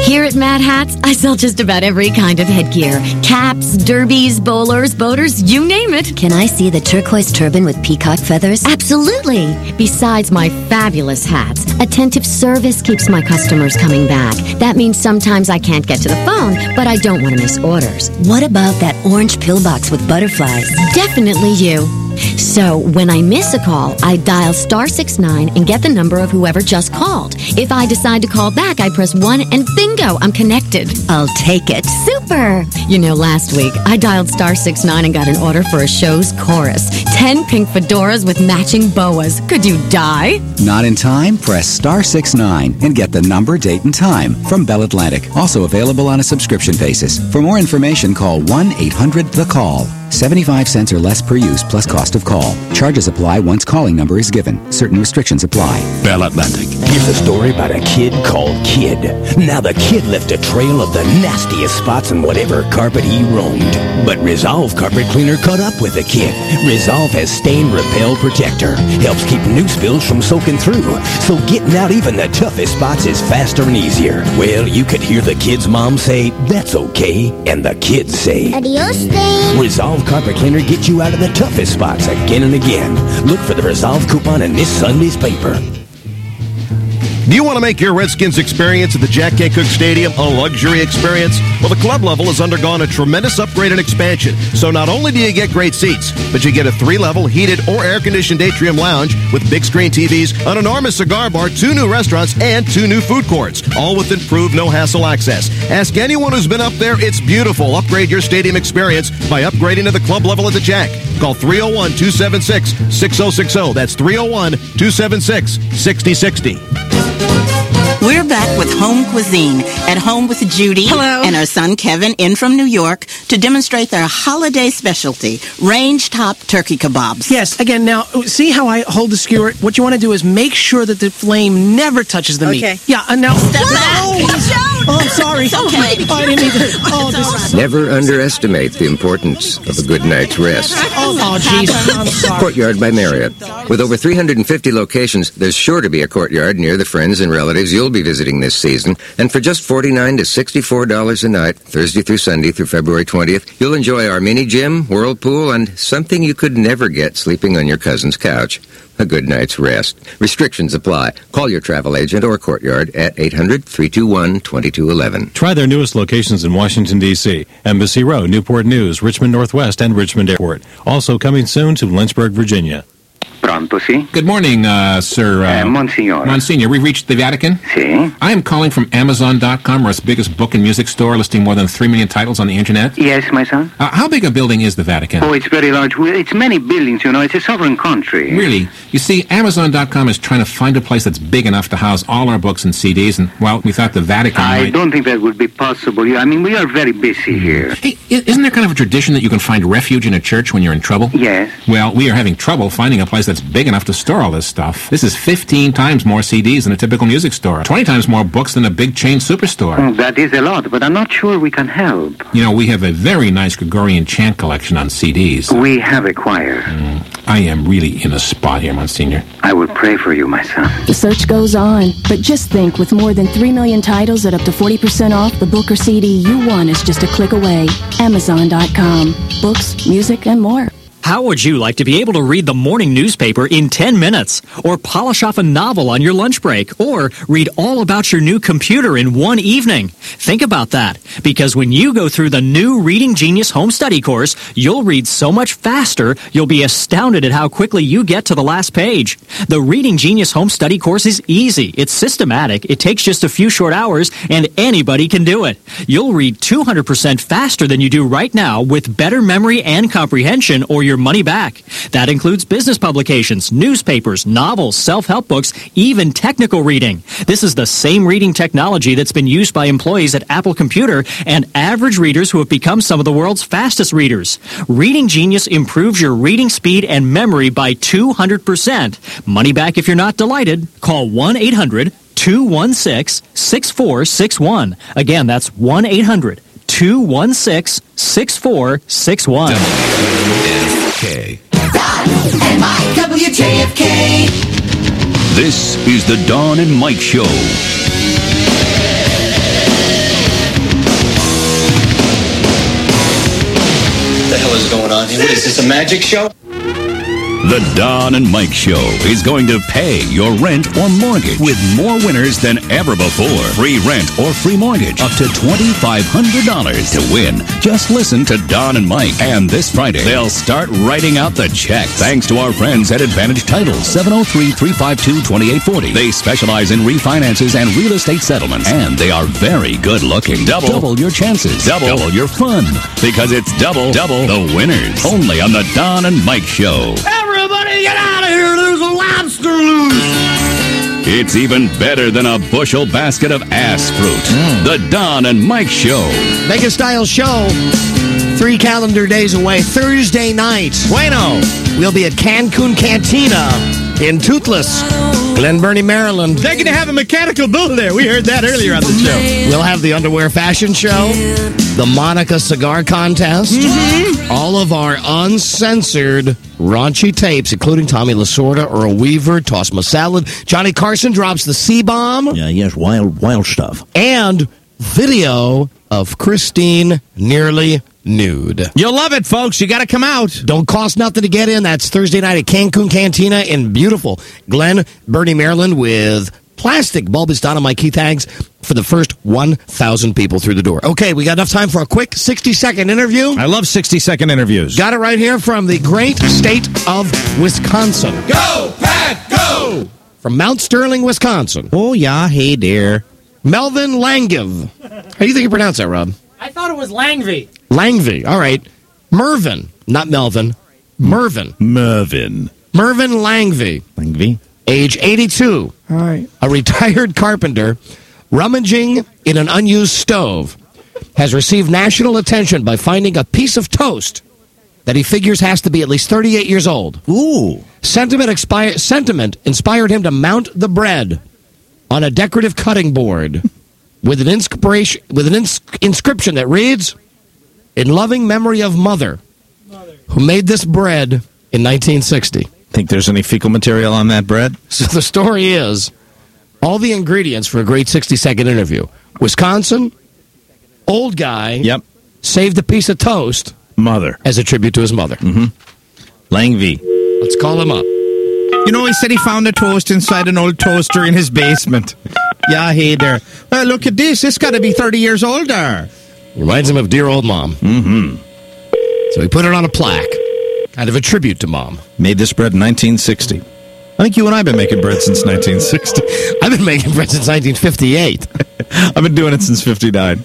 Here at Mad Hats, I sell just about every kind of headgear. Caps, derbies, bowlers, boaters, you name it. Can I see the turquoise turban with peacock feathers? Absolutely. Besides my fabulous hats, attentive service keeps my customers coming back. That means sometimes I can't get to the phone, but I don't want to miss orders. What about that orange pillbox with butterflies? Definitely you. So, when I miss a call, I dial star six nine and get the number of whoever just called. If I decide to call back, I press one and bingo, I'm connected. I'll take it. Super! You know, last week, I dialed star six nine and got an order for a show's chorus. Ten pink fedoras with matching boas. Could you die? Not in time? Press star six nine and get the number, date, and time from Bell Atlantic. Also available on a subscription basis. For more information, call one eight hundred the call. seventy-five cents or less per use plus cost of call. Charges apply once calling number is given. Certain restrictions apply. Bell Atlantic. Here's a story about a kid called Kid. Now the kid left a trail of the nastiest spots on whatever carpet he roamed. But Resolve Carpet Cleaner caught up with the kid. Resolve has Stain Repel Protector. Helps keep new spills from soaking through. So getting out even the toughest spots is faster and easier. Well, you could hear the kid's mom say, "That's okay." And the kids say, "Adios, Stain." Resolve Carpet Cleaner gets you out of the toughest spots again and again. Look for the Resolve coupon in this Sunday's paper. Do you want to make your Redskins experience at the Jack K. Cook Stadium a luxury experience? Well, the club level has undergone a tremendous upgrade and expansion. So not only do you get great seats, but you get a three-level heated or air-conditioned atrium lounge with big screen T Vs, an enormous cigar bar, two new restaurants, and two new food courts, all with improved no-hassle access. Ask anyone who's been up there. It's beautiful. Upgrade your stadium experience by upgrading to the club level at the Jack. Call three oh one, two seven six, six oh six oh. That's three oh one, two seven six, six oh six oh. We're back with Home Cuisine at home with Judy Hello. and our son Kevin in from New York to demonstrate their holiday specialty, range top turkey kebabs. Yes, again, now, see how I hold the skewer? What you want to do is make sure that the flame never touches the Okay. meat. Yeah, and now... Step back. Oh, oh, I'm sorry. It's okay. Oh, I didn't mean to... Oh, this is... Never underestimate the importance of a good night's rest. Oh, oh, jeez. I'm sorry. Courtyard by Marriott. With over three hundred fifty locations, there's sure to be a Courtyard near the friends and relatives you'll be visiting this season. And for just forty-nine to sixty-four dollars a night, Thursday through Sunday through February twentieth, you'll enjoy our mini gym, whirlpool, and something you could never get sleeping on your cousin's couch. A good night's rest. Restrictions apply. Call your travel agent or Courtyard at eight hundred, three two one, two two one one. Try their newest locations in Washington, D C Embassy Row, Newport News, Richmond Northwest, and Richmond Airport. Also coming soon to Lynchburg, Virginia. Pronto, sì? Good morning, uh, Sir... Uh, uh, Monsignor. Monsignor, we've reached the Vatican? Sì. I am calling from Amazon dot com, Earth's biggest book and music store, listing more than three million titles on the Internet. Yes, my son? Uh, how big a building is the Vatican? Oh, it's very large. Well, it's many buildings, you know. It's a sovereign country. Really? You see, Amazon dot com is trying to find a place that's big enough to house all our books and C Ds, and, well, we thought the Vatican I might... don't think that would be possible. I mean, we are very busy here. Hey, isn't there kind of a tradition that you can find refuge in a church when you're in trouble? Yes. Well, we are having trouble finding a place that's big enough to store all this stuff. This is fifteen times more C Ds than a typical music store. twenty times more books than a big chain superstore. Oh, that is a lot, but I'm not sure we can help. You know, we have a very nice Gregorian chant collection on C Ds. We have a choir. Mm, I am really in a spot here, Monsignor. I will pray for you, my son. The search goes on, but just think, with more than three million titles at up to forty percent off, the book or C D you want is just a click away. Amazon dot com. Books, music, and more. How would you like to be able to read the morning newspaper in ten minutes? Or polish off a novel on your lunch break? Or read all about your new computer in one evening? Think about that. Because when you go through the new Reading Genius Home Study course, you'll read so much faster, you'll be astounded at how quickly you get to the last page. The Reading Genius Home Study course is easy. It's systematic. It takes just a few short hours, and anybody can do it. You'll read two hundred percent faster than you do right now with better memory and comprehension, or your money back. That includes business publications, newspapers, novels, self-help books, even technical reading. This is the same reading technology that's been used by employees at Apple Computer and average readers who have become some of the world's fastest readers. Reading Genius improves your reading speed and memory by two hundred percent. Money back if you're not delighted. Call one eight hundred, two one six, six four six one. Again, that's one eight hundred, two one six, six four six one. K. Don and Mike, W J F K. This is the Don and Mike Show. what's going on here. What is this, a magic show? The Don and Mike Show is going to pay your rent or mortgage with more winners than ever before. Free rent or free mortgage up to twenty-five hundred dollars to win. Just listen to Don and Mike. And this Friday, they'll start writing out the checks. Thanks to our friends at Advantage Title, seven oh three, three five two, two eight four oh. They specialize in refinances and real estate settlements. And they are very good looking. Double, double your chances. Double, double your fun. Because it's double, double the winners. Only on the Don and Mike Show. Everybody get out of here! There's a lobster loose! It's even better than a bushel basket of ass fruit. Mm. The Don and Mike Show. Vegas Style Show. Three calendar days away. Thursday night. Bueno. We'll be at Cancun Cantina in Toothless, Glen Burnie, Maryland. They're going to have a mechanical bull there. We heard that earlier on the show. We'll have the underwear fashion show, the Monica cigar contest, mm-hmm. all of our uncensored raunchy tapes, including Tommy Lasorda, Earl Weaver, Toss My Salad. Johnny Carson drops the C-bomb. Yeah, yes, wild, wild stuff. And video of Christine nearly nude. You'll love it, folks. You got to come out. Don't cost nothing to get in. That's Thursday night at Cancun Cantina in beautiful Glen Burnie, Maryland, with plastic bulbous Dynamite key tags for the first one thousand people through the door. Okay, we got enough time for a quick sixty-second interview. I love sixty-second interviews. Got it right here from the great state of Wisconsin. Go, Pat, go! From Mount Sterling, Wisconsin. Oh, yeah, hey there. Melvin Langiv. How do you think you pronounce that, Rob? I thought it was Langvey. Langvey, all right. Mervin, not Melvin. Mervin. Mervin. Mervin Langvey. Langvey. Age eighty-two. All right. A retired carpenter rummaging in an unused stove has received national attention by finding a piece of toast that he figures has to be at least thirty-eight years old. Ooh. Sentiment, expi- sentiment inspired him to mount the bread on a decorative cutting board with an inspiration with an ins- inscription that reads, "In loving memory of Mother, Mother, who made this bread in nineteen sixty." Think there's any fecal material on that bread? So the story is, all the ingredients for a great sixty-second interview. Wisconsin, old guy, yep, saved a piece of toast, mother, as a tribute to his mother. Mm-hmm. Langvey. Let's call him up. You know, he said he found a toast inside an old toaster in his basement. Yeah, hey there. Well, look at this. It's got to be thirty years older. Reminds him of dear old Mom. Mm-hmm. So he put it on a plaque. Kind of a tribute to Mom. Made this bread in nineteen sixty. I think you and I have been making bread since nineteen sixty. I've been making bread since nineteen fifty-eight. I've been doing it since fifty-nine.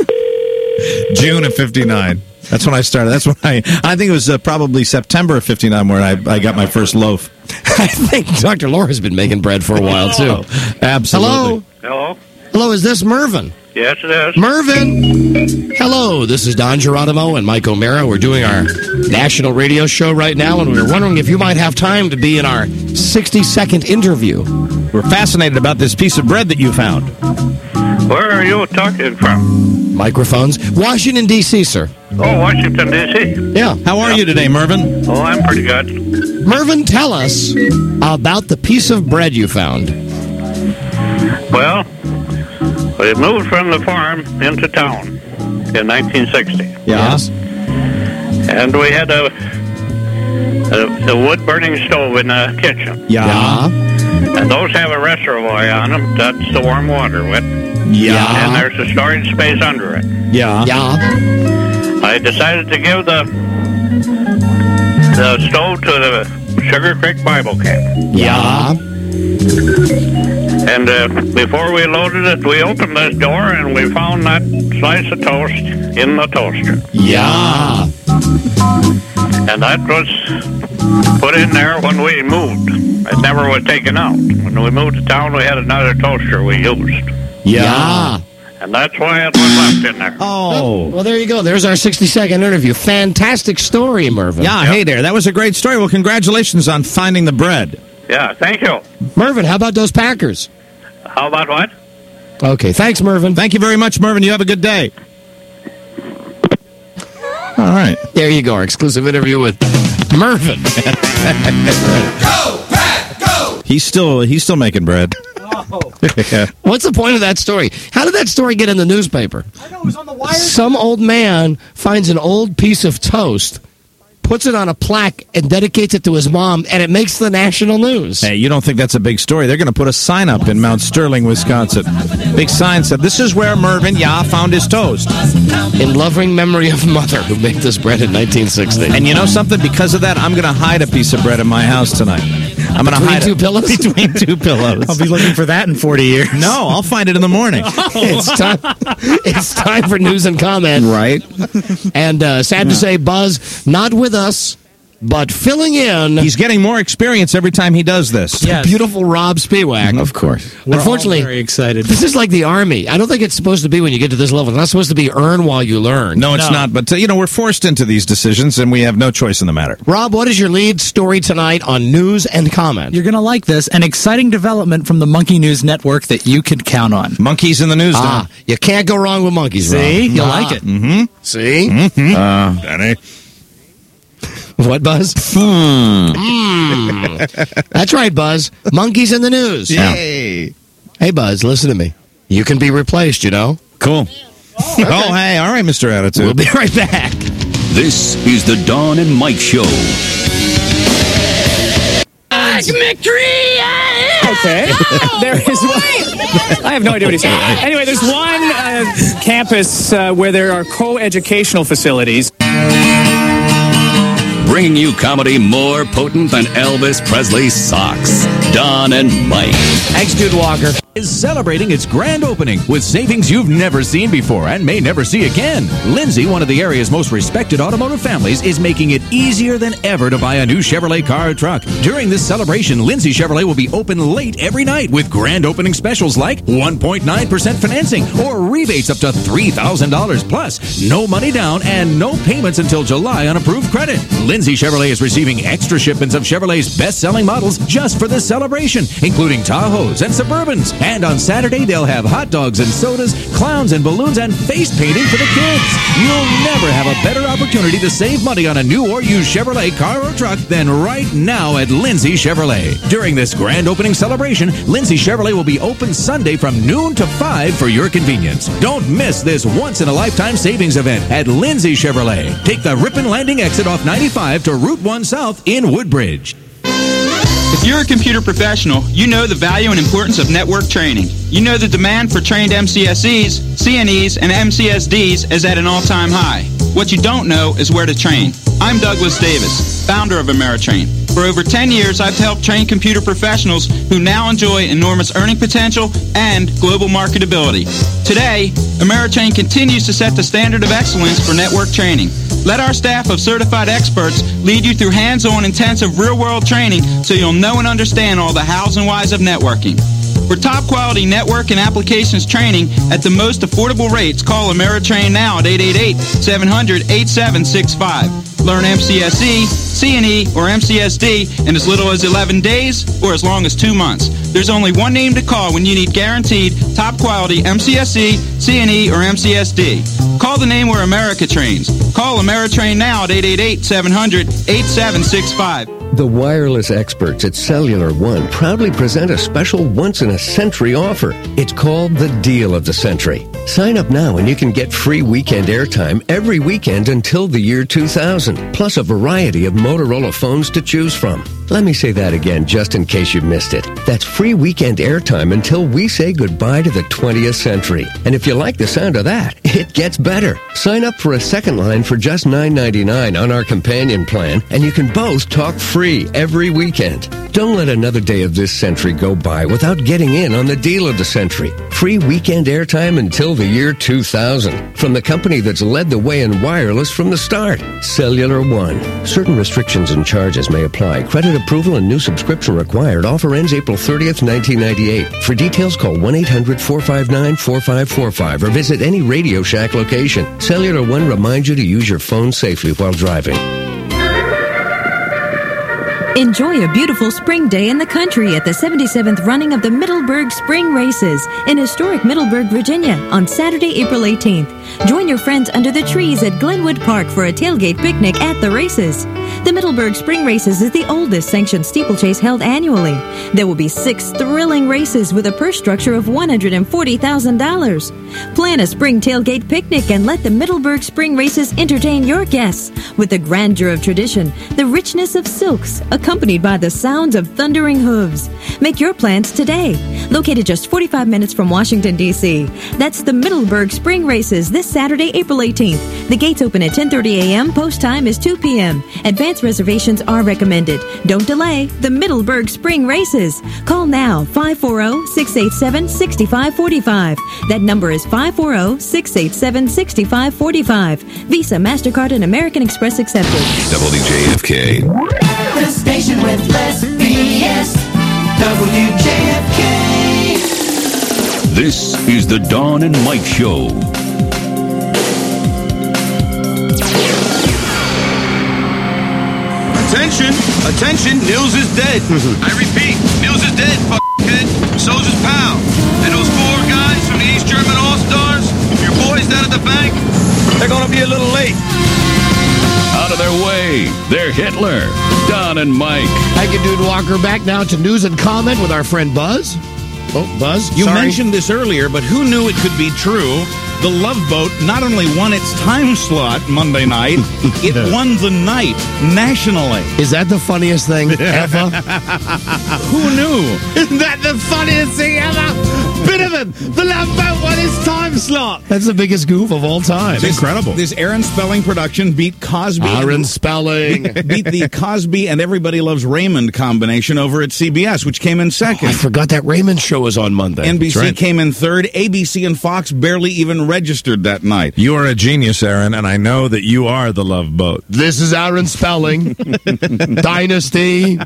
June of fifty-nine. That's when I started. That's when I, I think it was uh, probably September of fifty-nine where I, I got my first loaf. I think Doctor Laura's been making bread for a while, too. Oh, absolutely. Hello? Hello? Hello, is this Mervin? Yes, it is. Mervin! Hello, this is Don Geronimo and Mike O'Mara. We're doing our national radio show right now, and we were wondering if you might have time to be in our sixty-second interview. We're fascinated about this piece of bread that you found. Where are you talking from? Microphones. Washington, D C, sir. Oh, Washington, D C? Yeah. How are yeah. you today, Mervin? Oh, I'm pretty good. Mervin, tell us about the piece of bread you found. Well, we moved from the farm into town in nineteen sixty. Yes. And we had a, a, a wood-burning stove in the kitchen. Yeah. yeah. And those have a reservoir on them. That's the warm water with. Yeah. And there's a storage space under it. Yeah. Yeah. I decided to give the the stove to the Sugar Creek Bible Camp. Yeah. And uh, before we loaded it, we opened this door and we found that slice of toast in the toaster. Yeah. And that was put in there when we moved. It never was taken out. When we moved to town, we had another toaster we used. Yeah. And that's why it was left in there. Oh. Well, there you go. There's our sixty-second interview. Fantastic story, Mervin. Yeah, yep. Hey there. That was a great story. Well, congratulations on finding the bread. Yeah, thank you. Mervin, how about those Packers? How about what? Okay, thanks, Mervin. Thank you very much, Mervin. You have a good day. All right. There you go. Our exclusive interview with Mervin. Go, Pat, go! He's still he's still making bread. Oh. Yeah. What's the point of that story? How did that story get in the newspaper? I know, it was on the wire. Some old man finds an old piece of toast, puts it on a plaque and dedicates it to his mom, and it makes the national news. Hey, you don't think that's a big story? They're going to put a sign up in Mount Sterling, Wisconsin. Big sign said, "This is where Mervyn Yah found his toast." In loving memory of mother who made this bread in nineteen sixty. And you know something? Because of that, I'm going to hide a piece of bread in my house tonight. I'm going to hide two it pillows? between two pillows. I'll be looking for that in forty years. No, I'll find it in the morning. It's time. It's time for news and comment. Right. And uh, sad to say, Buzz not with us, but filling in. He's getting more experience every time he does this. Yes. Beautiful Rob Spiewak. Of course. We're Unfortunately, all very excited. This is like the Army. I don't think it's supposed to be when you get to this level. It's not supposed to be earn while you learn. No, it's No. not. But, uh, you know, we're forced into these decisions, and we have no choice in the matter. Rob, what is your lead story tonight on news and comment? You're going to like this. An exciting development from the Monkey News Network that you can count on. Monkeys in the news. Ah, you can't go wrong with monkeys, See? Rob. You'll Ah. like it. Mm-hmm. See? Mm-hmm. Uh, Danny. What, Buzz? Hmm. Mm. That's right, Buzz. Monkeys in the news. Yay. Hey, Buzz, listen to me. You can be replaced, you know? Cool. Oh, hey. All right, Mister Attitude. We'll be right back. This is the Dawn and Mike Show. Okay. There is one. I have no idea what he's saying. Anyway, there's one uh, campus uh, where there are co-educational facilities. Bringing you comedy more potent than Elvis Presley's socks. Don and Mike. Thanks, Dude Walker. Is celebrating its grand opening with savings you've never seen before and may never see again. Lindsay, one of the area's most respected automotive families, is making it easier than ever to buy a new Chevrolet car or truck. During this celebration, Lindsay Chevrolet will be open late every night with grand opening specials like one point nine percent financing or rebates up to three thousand dollars plus. No money down and no payments until July on approved credit. Lindsay Chevrolet is receiving extra shipments of Chevrolet's best-selling models just for this celebration, including Tahoes and Suburbans. And on Saturday, they'll have hot dogs and sodas, clowns and balloons, and face painting for the kids. You'll never have a better opportunity to save money on a new or used Chevrolet car or truck than right now at Lindsay Chevrolet. During this grand opening celebration, Lindsay Chevrolet will be open Sunday from noon to five for your convenience. Don't miss this once-in-a-lifetime savings event at Lindsay Chevrolet. Take the Ripon Landing exit off ninety-five to Route one South in Woodbridge. If you're a computer professional, you know the value and importance of network training. You know the demand for trained M C S Es, C N Es, and M C S Ds is at an all-time high. What you don't know is where to train. I'm Douglas Davis, founder of Ameritrain. For over ten years, I've helped train computer professionals who now enjoy enormous earning potential and global marketability. Today, Ameritrain continues to set the standard of excellence for network training. Let our staff of certified experts lead you through hands-on, intensive, real-world training so you'll know and understand all the hows and whys of networking. For top-quality network and applications training at the most affordable rates, call Ameritrain now at eight eight eight, seven hundred, eight seven six five. Learn M C S E, C N E, or M C S D in as little as eleven days or as long as two months. There's only one name to call when you need guaranteed top-quality M C S E, C N E, or M C S D. Call the name where America trains. Call Ameritrain now at eight eight eight, seven hundred, eight seven six five. The wireless experts at Cellular One proudly present a special once-in-a-century offer. It's called the Deal of the Century. Sign up now and you can get free weekend airtime every weekend until the year two thousand, plus a variety of Motorola phones to choose from. Let me say that again just in case you missed it. That's free weekend airtime until we say goodbye to the twentieth century. And if you like the sound of that, it gets better. Sign up for a second line for just nine ninety-nine on our companion plan, and you can both talk free every weekend. Don't let another day of this century go by without getting in on the Deal of the Century. Free weekend airtime until the year two thousand. From the company that's led the way in wireless from the start, Cellular One. Certain restrictions and charges may apply. Credit approval and new subscription required. Offer ends April thirtieth, nineteen ninety-eight. For details, call one eight hundred, four five nine, four five four five or visit any Radio Shack location. Cellular One reminds you to use your phone safely while driving. Enjoy a beautiful spring day in the country at the seventy-seventh running of the Middleburg Spring Races in historic Middleburg, Virginia on Saturday, April eighteenth. Join your friends under the trees at Glenwood Park for a tailgate picnic at the races. The Middleburg Spring Races is the oldest sanctioned steeplechase held annually. There will be six thrilling races with a purse structure of one hundred forty thousand dollars. Plan a spring tailgate picnic and let the Middleburg Spring Races entertain your guests with the grandeur of tradition, the richness of silks, accompanied by the sounds of thundering hooves. Make your plans today. Located just forty-five minutes from Washington, D C That's the Middleburg Spring Races this Saturday, April eighteenth. The gates open at ten thirty a.m. Post time is two p.m. Advance reservations are recommended. Don't delay the Middleburg Spring Races. Call now five four zero, six eight seven, six five four five. That number is five four zero, six eight seven, six five four five. Visa, MasterCard, and American Express accepted. W J F K. The station with less B S. W J F K. This is the Dawn and Mike Show. Attention! Attention! Nils is dead. I repeat, Nils is dead, f***head. So's his pal. And those four guys from the East German All-Stars, your boys down at the bank, they're gonna be a little late. Out of their way, they're Hitler, Don and Mike. Thank you, Dude Walker. Back now to news and comment with our friend Buzz. Oh, Buzz, You sorry. mentioned this earlier, but who knew it could be true? The Love Boat not only won its time slot Monday night, it won the night nationally. Is that the funniest thing ever? Who knew? Isn't that the funniest thing ever? Bit of it. The Love Boat won its time slot. That's the biggest goof of all time. It's incredible. This Aaron Spelling production beat Cosby. Aaron Spelling. beat the Cosby and Everybody Loves Raymond combination over at C B S, which came in second. Oh, I forgot that Raymond show was on Monday. N B C right. came in third. A B C and Fox barely even registered that night. You are a genius, Aaron, and I know that you are the Love Boat. This is Aaron Spelling. Dynasty.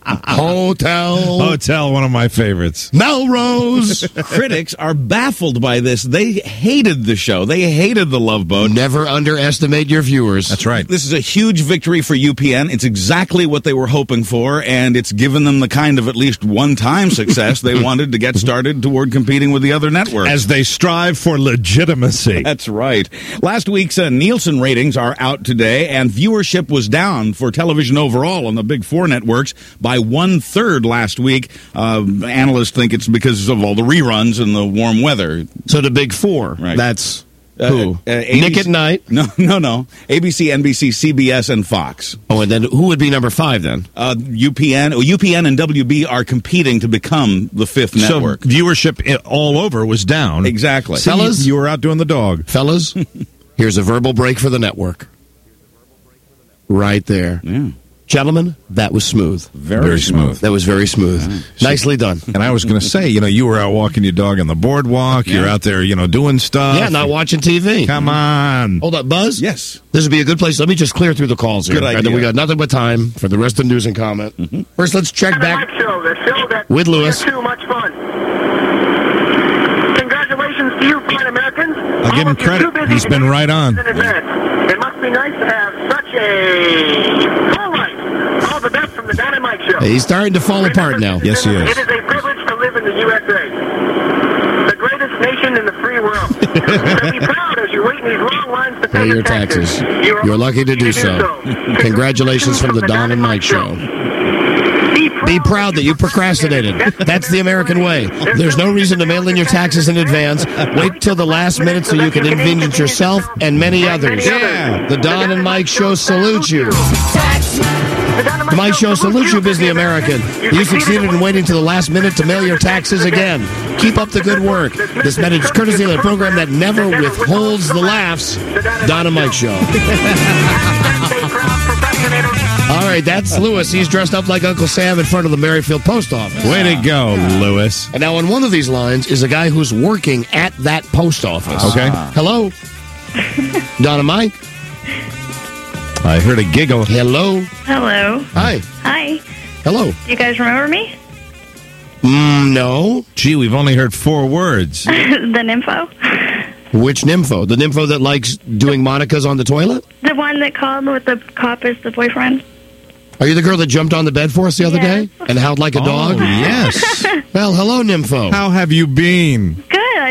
Hotel. Hotel, one of my favorites. Melrose. Critics are baffled by this. They hated the show. They hated the Love Boat. Never underestimate your viewers. That's right. This is a huge victory for U P N. It's exactly what they were hoping for, and it's given them the kind of at least one-time success they wanted to get started toward competing with the other networks. As they strive for legitimacy. That's right. Last week's uh, Nielsen ratings are out today, and viewership was down for television overall on the big four networks by one-third last week. Uh, analysts think it's because of all the reruns and the warm weather. So the big four. Right. That's Uh, who? uh, A B C, Nick at Night? No, no, no. A B C, N B C, C B S, and Fox. Oh, and then who would be number five then? Uh, U P N, U P N and W B are competing to become the fifth network. So viewership i- all over was down. Exactly. See, Fellas? you were out doing the dog. Fellas, here's a verbal break for the network. Right there. Yeah. Gentlemen, that was smooth. Very, Very smooth. smooth. That was very smooth. Nicely done. And I was going to say, you know, you were out walking your dog on the boardwalk. You're Yeah. out there, you know, doing stuff. Yeah, not watching T V. Come on. Hold up, Buzz? Yes. This would be a good place. Let me just clear through the calls here. Good And then idea. we got nothing but time for the rest of the news and comment. Mm-hmm. First, let's check back Show, the show that with Lewis. too much fun. Congratulations to you, fine Americans. I'll give him credit. He's been right on. In advance. It must be nice to have such a full life. All the best from the Don and Mike Show. He's starting to fall apart now. Yes, he is. It is a privilege to live in the U S A, the greatest nation in the free world. So be proud as you wait in these long lines to Pay your taxes. You're lucky to do so. Congratulations from the Don and Mike Show. Be proud that you procrastinated. That's the American way. There's no reason to mail in your taxes in advance. Wait till the last minute so you can inconvenience yourself and many others. Yeah. The Don and Mike Show salutes you. The Mike Show salutes you, busy American. You succeeded in waiting to the last minute to mail your taxes again. Keep up the good work. This message is courtesy of the program that never withholds the laughs, Don and Mike Show. All right, that's Lewis. He's dressed up like Uncle Sam in front of the Maryfield Post Office. Way to go, Lewis. And now on one of these lines is a guy who's working at that post office. Okay. Hello? Don and Mike? I heard a giggle. Hello? Hello. Hi. Hi. Hello. Do you guys remember me? Mm, no. Gee, we've only heard four words. The nympho? Which nympho? The nympho that likes doing Monica's on the toilet? The one that called with the cop as the boyfriend? Are you the girl that jumped on the bed for us the other Yes. day and howled like a dog? Oh, yes. Well, hello, nympho. How have you been? Good. I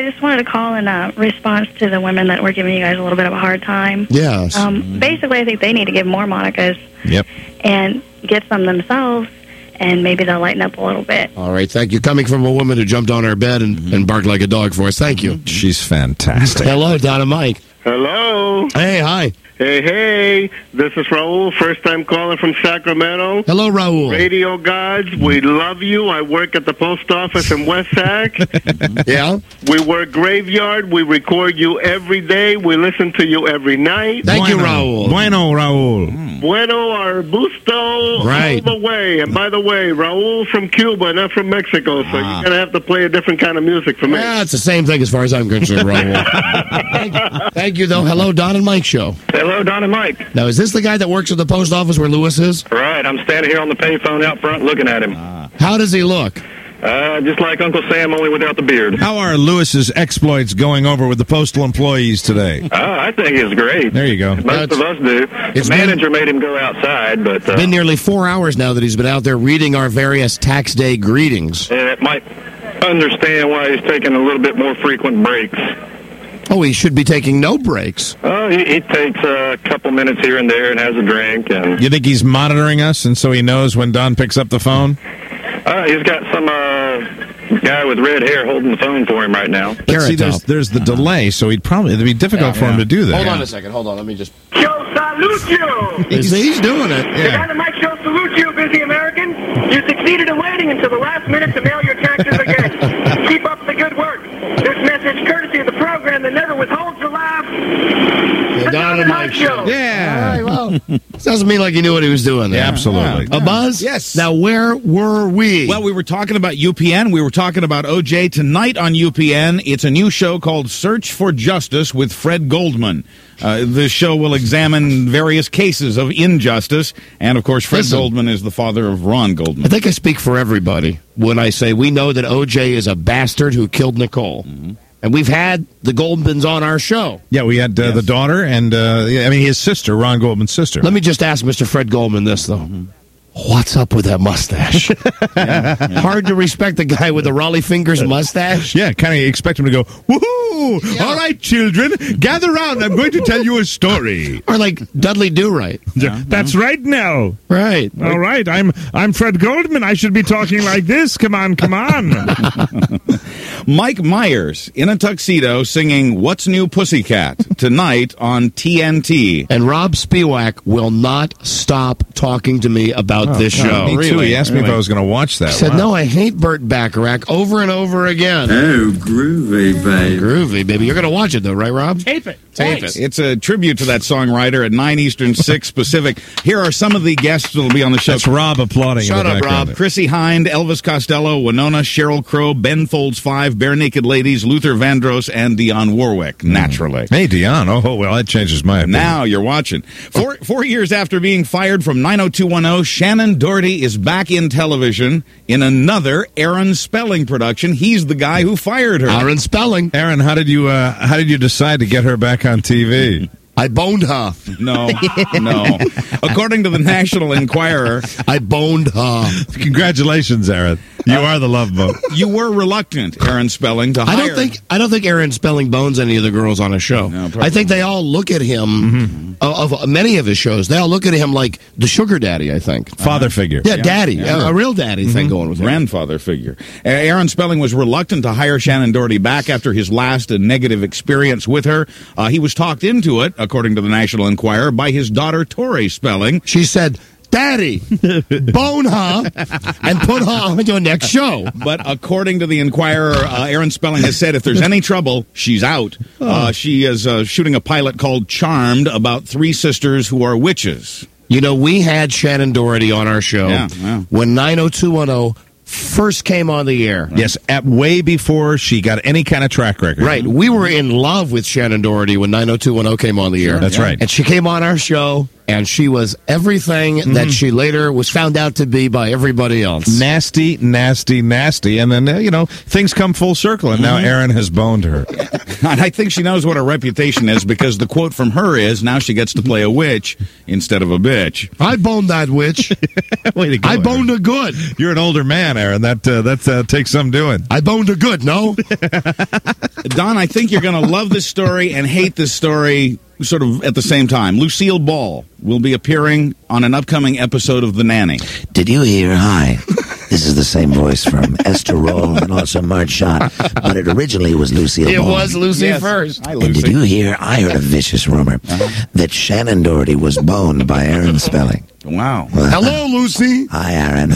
just wanted to call in uh, response to the women that were giving you guys a little bit of a hard time. Yes. Um, basically, I think they need to give more Monicas Yep. and get some themselves, and maybe they'll lighten up a little bit. All right, thank you. Coming from a woman who jumped on our bed and, and barked like a dog for us, thank you. She's fantastic. Hello, Don and Mike. Hello. Hey, hi. Hey, hey. This is Raul, first time calling from Sacramento. Hello, Raul. Radio gods, we love you. I work at the post office in West Sac. Yeah? We work graveyard. We record you every day. We listen to you every night. Thank you, Raul. Bueno, Raul. Bueno arbusto Right. all the way. And by the way, Raul from Cuba, not from Mexico, so Ah. you're going to have to play a different kind of music for me. Yeah, it's the same thing as far as I'm concerned, Raul. Thank you. Thank you, though. Hello, Don and Mike show. Hello, Don and Mike. Now, is this the guy that works at the post office where Lewis is? Right, I'm standing here on the payphone out front looking at him. How does he look? Uh, just like Uncle Sam, only without the beard. How are Lewis's exploits going over with the postal employees today? Oh, I think it's great. There you go. Most of us do. It's The manager made him go outside, but It's uh, been nearly four hours now that he's been out there reading our various tax day greetings. and it might understand why he's taking a little bit more frequent breaks. Oh, he should be taking no breaks. Oh, he, he takes a couple minutes here and there and has a drink, and You think he's monitoring us, and so he knows when Don picks up the phone? uh, he's got some uh, guy with red hair holding the phone for him right now. But see, there's, there's the delay, so he'd probably it'd be difficult for him to do that. Hold on a second. Hold on. Let me just. Yo, salute you! He's, he's doing it. The guy that Mike Show salute you, busy American. You succeeded in waiting until the last minute to mail your taxes again. Keep up the good work. This message courtesy of the program that never withholds a laugh. The Don and Mike show. Yeah. All right, well, sounds to me like he knew what he was doing there. Yeah, absolutely. A buzz? Yes. Now, where were we? Well, we were talking about U P N. We were talking about O J tonight on U P N. It's a new show called Search for Justice with Fred Goldman. Uh, this show will examine various cases of injustice. And, of course, Fred Listen. Goldman is the father of Ron Goldman. I think I speak for everybody when I say we know that O J is a bastard who killed Nicole. Mm-hmm. And we've had the Goldmans on our show. Yeah, we had uh, Yes. the daughter and, uh, yeah, I mean, his sister, Ron Goldman's sister. Let me just ask Mister Fred Goldman this, though. What's up with that mustache? Hard to respect the guy with the Raleigh Fingers mustache. Yeah, kind of expect him to go, woohoo! All right, children, gather round. I'm going to tell you a story. Or like Dudley Do-Right. That's right now. Right. All right, I'm I'm Fred Goldman. I should be talking like this. Come on, come on. Mike Myers in a tuxedo singing What's New Pussycat tonight on T N T. And Rob Spiewak will not stop talking to me about this God, show. Me too. Really? He asked me if Really? I was going to watch that. He said, Wow. no, I hate Burt Bacharach over and over again. Oh, groovy, babe. Groovy, baby. You're going to watch it, though, right, Rob? Tape it. Tape it. It's a tribute to that songwriter at nine Eastern, six Pacific. Here are some of the guests that will be on the show. That's Rob applauding Shut in the up, background. Rob. Chrissy Hind, Elvis Costello, Winona, Cheryl Crow, Ben Folds Five, Bare Naked Ladies, Luther Vandross, and Dionne Warwick, naturally. Hey, Dion. Oh, well, that changes my opinion. Now you're watching. Four, four years after being fired from nine oh two one oh, Shannon Doherty is back in television in another Aaron Spelling production. He's the guy who fired her. Aaron Spelling. Aaron, how did you uh, how did you decide to get her back on T V? I boned her. No, no. According to the National Enquirer, I boned her. Congratulations, Aaron. You are the love boat. you were reluctant, Aaron Spelling, to I hire. don't think I don't think Aaron Spelling bones any of the girls on his show. No, probably I think they all look at him Mm-hmm. of, of many of his shows. They all look at him like the sugar daddy. I think Father figure. Yeah, daddy, yeah. A, a real daddy thing going with him. grandfather figure. Uh, Aaron Spelling was reluctant to hire Shannon Doherty back after his last uh, negative experience with her. Uh, he was talked into it, according to the National Enquirer, by his daughter Tori Spelling. She said, Daddy, bone her and put her on your next show. But according to the Enquirer, uh, Aaron Spelling has said if there's any trouble, she's out. Uh, she is uh, shooting a pilot called Charmed about three sisters who are witches. You know, we had Shannon Doherty on our show Yeah, yeah. when nine oh two one oh first came on the air. Yes, at way before she got any kind of track record. Right. We were in love with Shannon Doherty when nine oh two one oh came on the air. That's right. And she came on our show, and she was everything Mm-hmm. that she later was found out to be by everybody else. Nasty, nasty, nasty. And then, uh, you know, things come full circle, and now Aaron has boned her. And I think she knows what her reputation is because the quote from her is, now she gets to play a witch instead of a bitch. I boned that witch. Way to go, I boned her good. You're an older man, Aaron. That uh, that uh, takes some doing. I boned her good, no? Don, I think you're going to love this story and hate this story sort of at the same time. Lucille Ball will be appearing on an upcoming episode of The Nanny. Did you hear? Hi. This is the same voice from Esther Roll and also Marge Schott, but it originally was Lucille It Ball. was Lucy Yes. first. Hi, And Lucy. did you hear? I heard a vicious rumor that Shannon Doherty was boned by Aaron Spelling. Wow. Hello, Lucy. Hi, Aaron.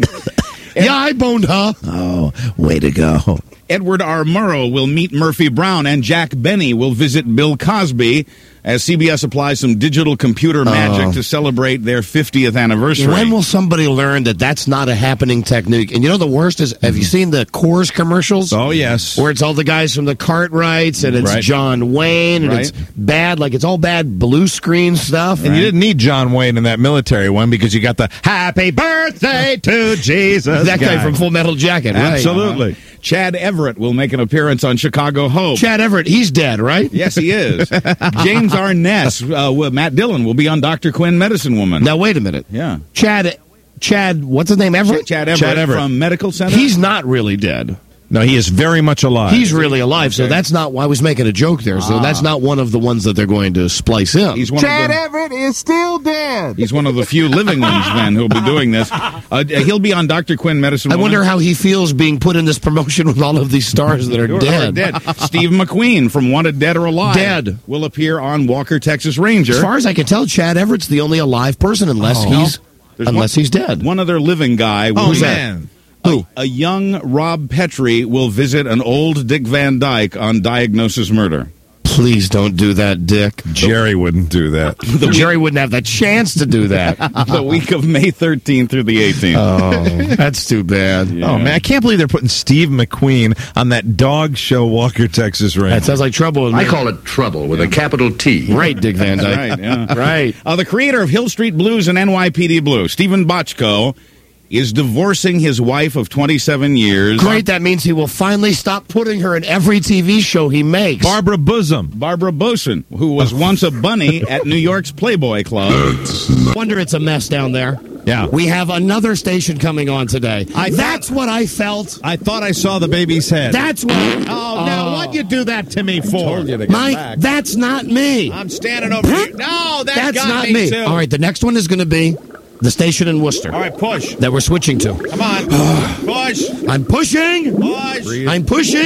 Yeah, I boned her. Oh, way to go. Edward R. Murrow will meet Murphy Brown, and Jack Benny will visit Bill Cosby as C B S applies some digital computer magic Oh. to celebrate their fiftieth anniversary. When will somebody learn that that's not a happening technique? And you know the worst is, have you seen the Coors commercials? Oh, yes. Where it's all the guys from the Cartwrights, and it's Right. John Wayne, and Right. it's bad, like it's all bad blue screen stuff. And you didn't need John Wayne in that military one because you got the happy birthday to Jesus. That guy from Full Metal Jacket, right? Absolutely. Chad Everett will make an appearance on Chicago Hope. Chad Everett, he's dead, right? Yes, he is. James Arness, uh, well, Matt Dillon will be on Doctor Quinn, Medicine Woman. Now, wait a minute. Yeah. Chad, Chad, what's his name, Everett? Chad Everett, Chad Everett. from Medical Center. He's not really dead. No, he is very much alive. He's really alive, so that's not why I was making a joke there. So Ah. that's not one of the ones that they're going to splice in. He's one of the, Everett is still dead. He's one of the few living ones, then, who'll be doing this. Uh, he'll be on Doctor Quinn, Medicine I Woman. wonder how he feels being put in this promotion with all of these stars that are Who dead. dead. Steve McQueen from Wanted Dead or Alive Dead. will appear on Walker, Texas Ranger. As far as I can tell, Chad Everett's the only alive person, unless Oh. he's There's unless one- he's dead. One other living guy. Oh, Who's man. Who? A, a young Rob Petrie will visit an old Dick Van Dyke on Diagnosis Murder. Please don't do that, Dick. Jerry wouldn't do that. Jerry wouldn't have the chance to do that. The week of May thirteenth through the eighteenth. Oh, that's too bad. Oh, man, I can't believe they're putting Steve McQueen on that dog show Walker, Texas Ranger. That sounds like trouble. I call it trouble with a capital T. Right, Dick Van Dyke. Right, yeah. Right. Uh, the creator of Hill Street Blues and N Y P D Blue, Stephen Bochco, is divorcing his wife of twenty-seven years. Great, that means he will finally stop putting her in every T V show he makes. Barbara Bosom. Barbara Boson, who was once a bunny at New York's Playboy Club. Wonder it's a mess down there. Yeah. We have another station coming on today. I That's what I felt. I thought I saw the baby's head. That's what. Oh, now what'd you do that to me for? Mike, that's not me. I'm standing over here. No, that That's got not me, me. too. All right, the next one is going to be the station in Worcester All right, push. that we're switching to. Come on. Push. I'm pushing. Push. I'm pushing.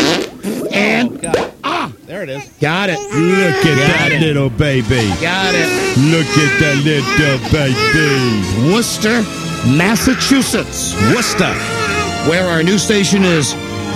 And ah, There it is. got it. Look at Got that it. little baby. Got it. Look at that little baby. Worcester, Massachusetts, Worcester. where our new station is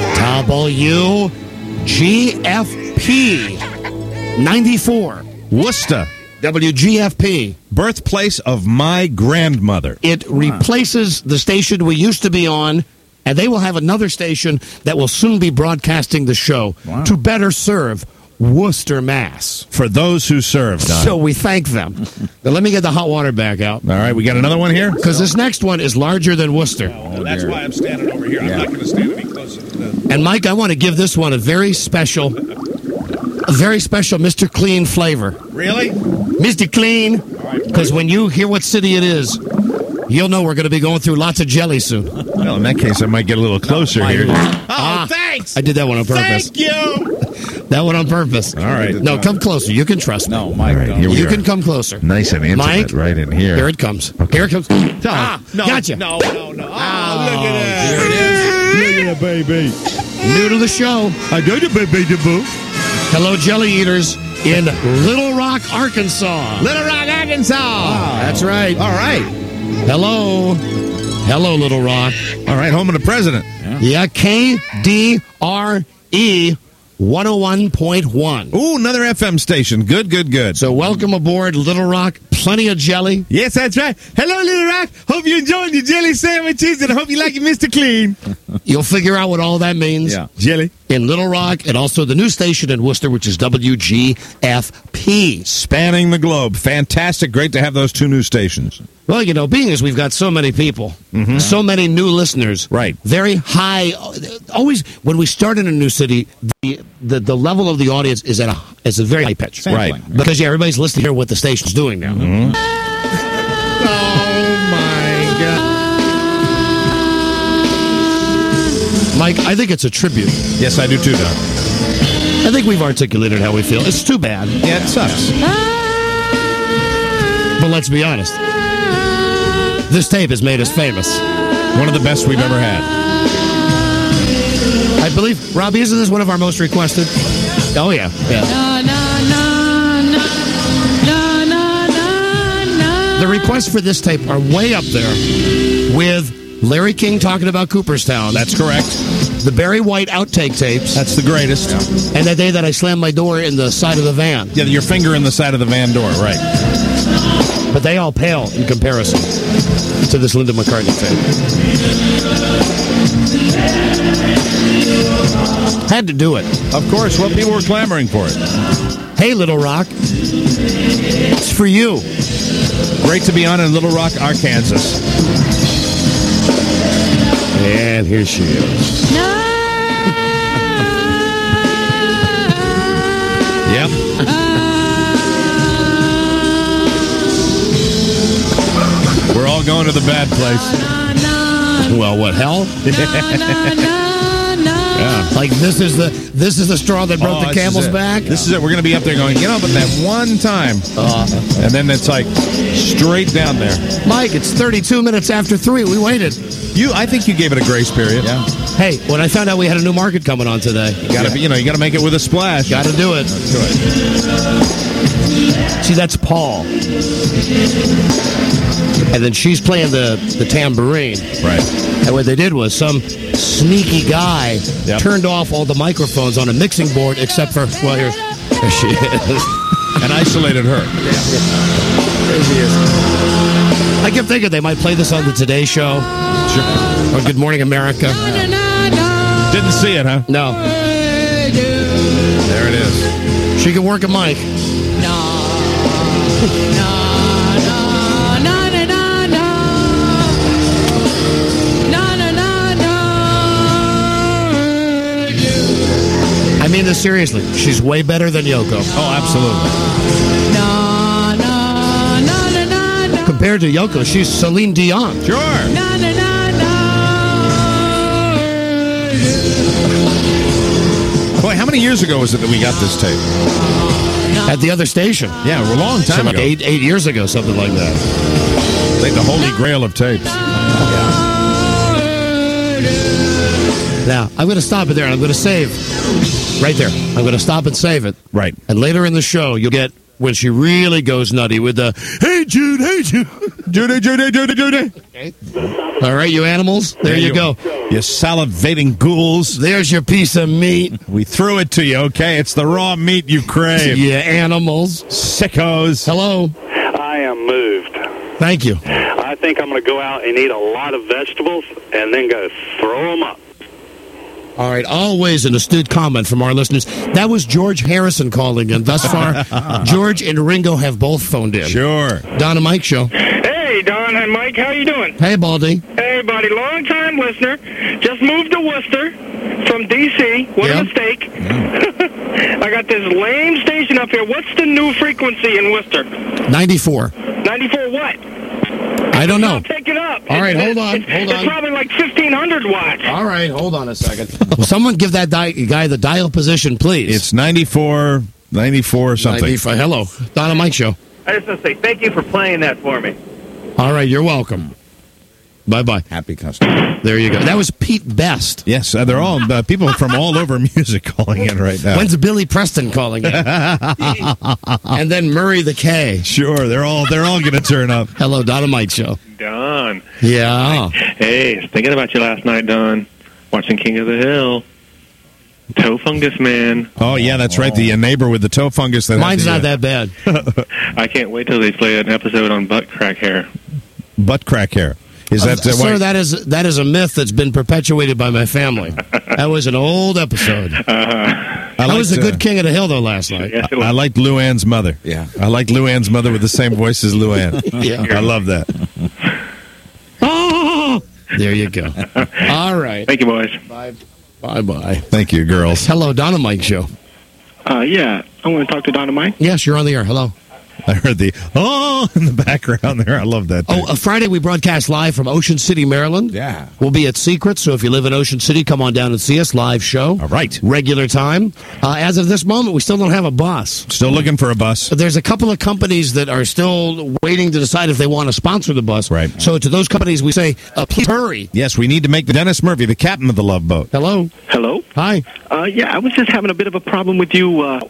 W G F P ninety-four. Worcester. W G F P. Birthplace of my grandmother. It replaces the station we used to be on, and they will have another station that will soon be broadcasting the show Wow. to better serve Worcester, Mass. For those who served. Don. So we thank them. Now let me get the hot water back out. All right, we got another one here? Because this next one is larger than Worcester. Oh, that's why I'm standing over here. I'm not going to stand any closer to this. And Mike, I want to give this one a very special, a very special Mister Clean flavor. Really? Mister Clean, because when you hear what city it is, you'll know we're going to be going through lots of jelly soon. Well, in that case, I might get a little closer here. Oh, thanks. I did that one on purpose. Thank you. That one on purpose. All right. No, come closer. You can trust me. No, Mike. All right, don't. here we You are. can come closer. Nice and intimate Mike, right in here. Here it comes. Here it comes. Ah, No, gotcha. No, no, no. Oh, look at that. Here it is. Look at that baby. New to the show. I do the baby the boo. Hello, Jelly Eaters in Little Rock, Arkansas. Little Rock, Arkansas. That's right. All right. Hello. Hello, Little Rock. All right, home of the president. Yeah, K D R E one oh one point one. Ooh, another F M station. Good, good, good. So welcome aboard, Little Rock. plenty of jelly. Yes, that's right. Hello, Little Rock. Hope you enjoyed your jelly sandwiches, and I hope you like it, Mister Clean. You'll figure out what all that means. Yeah, jelly. In Little Rock, and also the new station in Worcester, which is W G F P. Spanning the globe. Fantastic. Great to have those two new stations. Well, you know, being as we've got so many people, Mm-hmm. so many new listeners, right? Very high. Always, when we start in a new city, the the, the level of the audience is at a is a very high pitch, Sampling. right? Because yeah, everybody's listening to hear what the station's doing now. Mm-hmm. Oh my God, Mike! I think it's a tribute. Yes, I do too, Don. I think we've articulated how we feel. It's too bad. Yeah, it sucks. But let's be honest. This tape has made us famous. One of the best we've ever had. I believe, Robbie, isn't this one of our most requested? Oh, yeah. yeah. The requests for this tape are way up there with Larry King talking about Cooperstown. That's correct. The Barry White outtake tapes. That's the greatest. Yeah. And that day that I slammed my door in the side of the van. Yeah, your finger in the side of the van door, right. But they all pale in comparison to this Linda McCartney tape. Had to do it. Of course, well, people were clamoring for it. Hey, Little Rock. It's for you. Great to be on in Little Rock, Arkansas. And here she is. Yep. We're all going to the bad place. Well, what, hell? Yeah. Like this is the this is the straw that broke Oh, the this camel's is it. back. This is it. We're going to be up there going, you know, but that one time, Uh, and then it's like straight down there. Mike, it's thirty-two minutes after three. We waited. You, I think you gave it a grace period. Yeah. Hey, when I found out we had a new market coming on today, You got to, you know, you got to make it with a splash. got to do it. See, that's Paul. And then she's playing the, the tambourine. Right. And what they did was some sneaky guy Yep. turned off all the microphones on a mixing board except for, well, here's, there she is. And isolated her. There she is. I kept thinking they might play this on the Today Show. Sure. Or Good Morning America. Didn't see it, huh? No. There it is. She can work a mic. I mean this seriously. She's way better than Yoko. Oh, absolutely. Compared to Yoko, she's Celine Dion. Sure. Boy, how many years ago was it that we got this tape? At the other station. Yeah, a long time So like ago. eight, eight years ago, something like that. Like the holy grail of tapes. Now, I'm going to stop it there, and I'm going to save. Right there. I'm going to stop and save it. Right. And later in the show, you'll get when she really goes nutty with the, hey, Jude, hey, Jude. Judy, Judy, Judy, Judy. Okay. All right, you animals. There, you, go. You salivating ghouls. There's your piece of meat. We threw it to you, okay? It's the raw meat you crave. You animals. Sickos. Hello. I am moved. Thank you. I think I'm going to go out and eat a lot of vegetables and then go throw them up. All right, always an astute comment from our listeners. That was George Harrison calling in. Thus far, George and Ringo have both phoned in. Sure. Don and Mike show. Hey, Don and Mike, how you doing? Hey, Baldy. Hey, buddy, long-time listener. Just moved to Worcester from D C What Yeah. a mistake. I got this lame station up here. What's the new frequency in Worcester? ninety-four. ninety-four what? I don't know. I'll take it up. All right, It's- hold on, It's, hold it's on. probably like fifteen hundred watts. All right, hold on a second. Will someone give that di- guy the dial position, please? It's ninety-four, ninety-four something. ninety-five. Hello. Don and Mike show. I just want to say thank you for playing that for me. All right, you're welcome. Bye-bye. Happy customer. There you go. That was Pete Best. Yes, uh, they're all uh, people from all over music calling in right now. When's Billy Preston calling in? And then Murray the K. Sure, they're all they're all going to turn up. Hello, Don and Mike show. Don. Yeah. Hey, thinking about you last night, Don. Watching King of the Hill. Toe Fungus Man. Oh, yeah, that's right. The uh, neighbor with the toe fungus. That Mine's had not the, that bad. I can't wait till they play an episode on butt crack hair. Butt crack hair. Is that uh, uh, sir? why- That is that is a myth that's been perpetuated by my family. That was an old episode. Uh, I I was the liked, uh, good king of the hill though last night. Yes, it was. I liked Luann's mother. Yeah. I liked Luann's mother with the same voice as Luann. Yeah. I love that. Oh, there you go. All right. Thank you, boys. Bye. Bye. Bye. Thank you, girls. Hello, Donna Mike Show. Uh, yeah, I want to talk to Dynamite. Yes, you're on the air. Hello. I heard the oh in the background there. I love that. Oh, uh, Friday we broadcast live from Ocean City, Maryland. Yeah. We'll be at Secret, so if you live in Ocean City, come on down and see us. Live show. All right. Regular time. Uh, as of this moment, we still don't have a bus. Still looking for a bus. But there's a couple of companies that are still waiting to decide if they want to sponsor the bus. Right. So to those companies, we say, uh, please hurry. Yes, we need to make the Dennis Murphy the captain of the Love Boat. Hello. Hello? Hi. Uh, yeah, I was just having a bit of a problem with you, uh,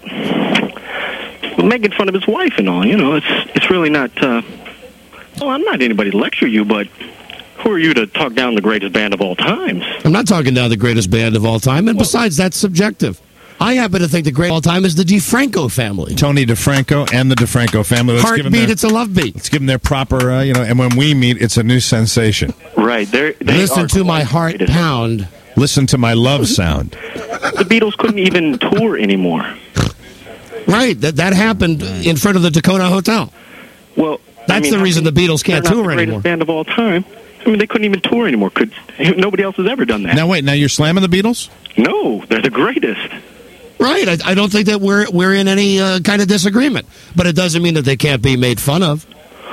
making fun of his wife and all. You know, it's it's really not, uh, well, I'm not anybody to lecture you, but who are you to talk down the greatest band of all times? I'm not talking down the greatest band of all time, and besides, that's subjective. I happen to think the great of all time is the DeFranco family. Tony DeFranco and the DeFranco family. Let's give them Heartbeat, their, it's a love beat. let's give them their proper, uh, you know, and when we meet, it's a new sensation. Right. They're, they Listen are to my quite heart greatest. pound. Listen to my love sound. The Beatles couldn't even tour anymore. Right, that that happened in front of the Dakota Hotel. Well, That's I mean, the how reason can- the Beatles can't they're not tour the greatest anymore. band of all time. I mean, they couldn't even tour anymore. Could nobody else has ever done that? Now, wait, now you're slamming the Beatles? No, they're the greatest. Right, I, I don't think that we're we're in any uh, kind of disagreement, but it doesn't mean that they can't be made fun of.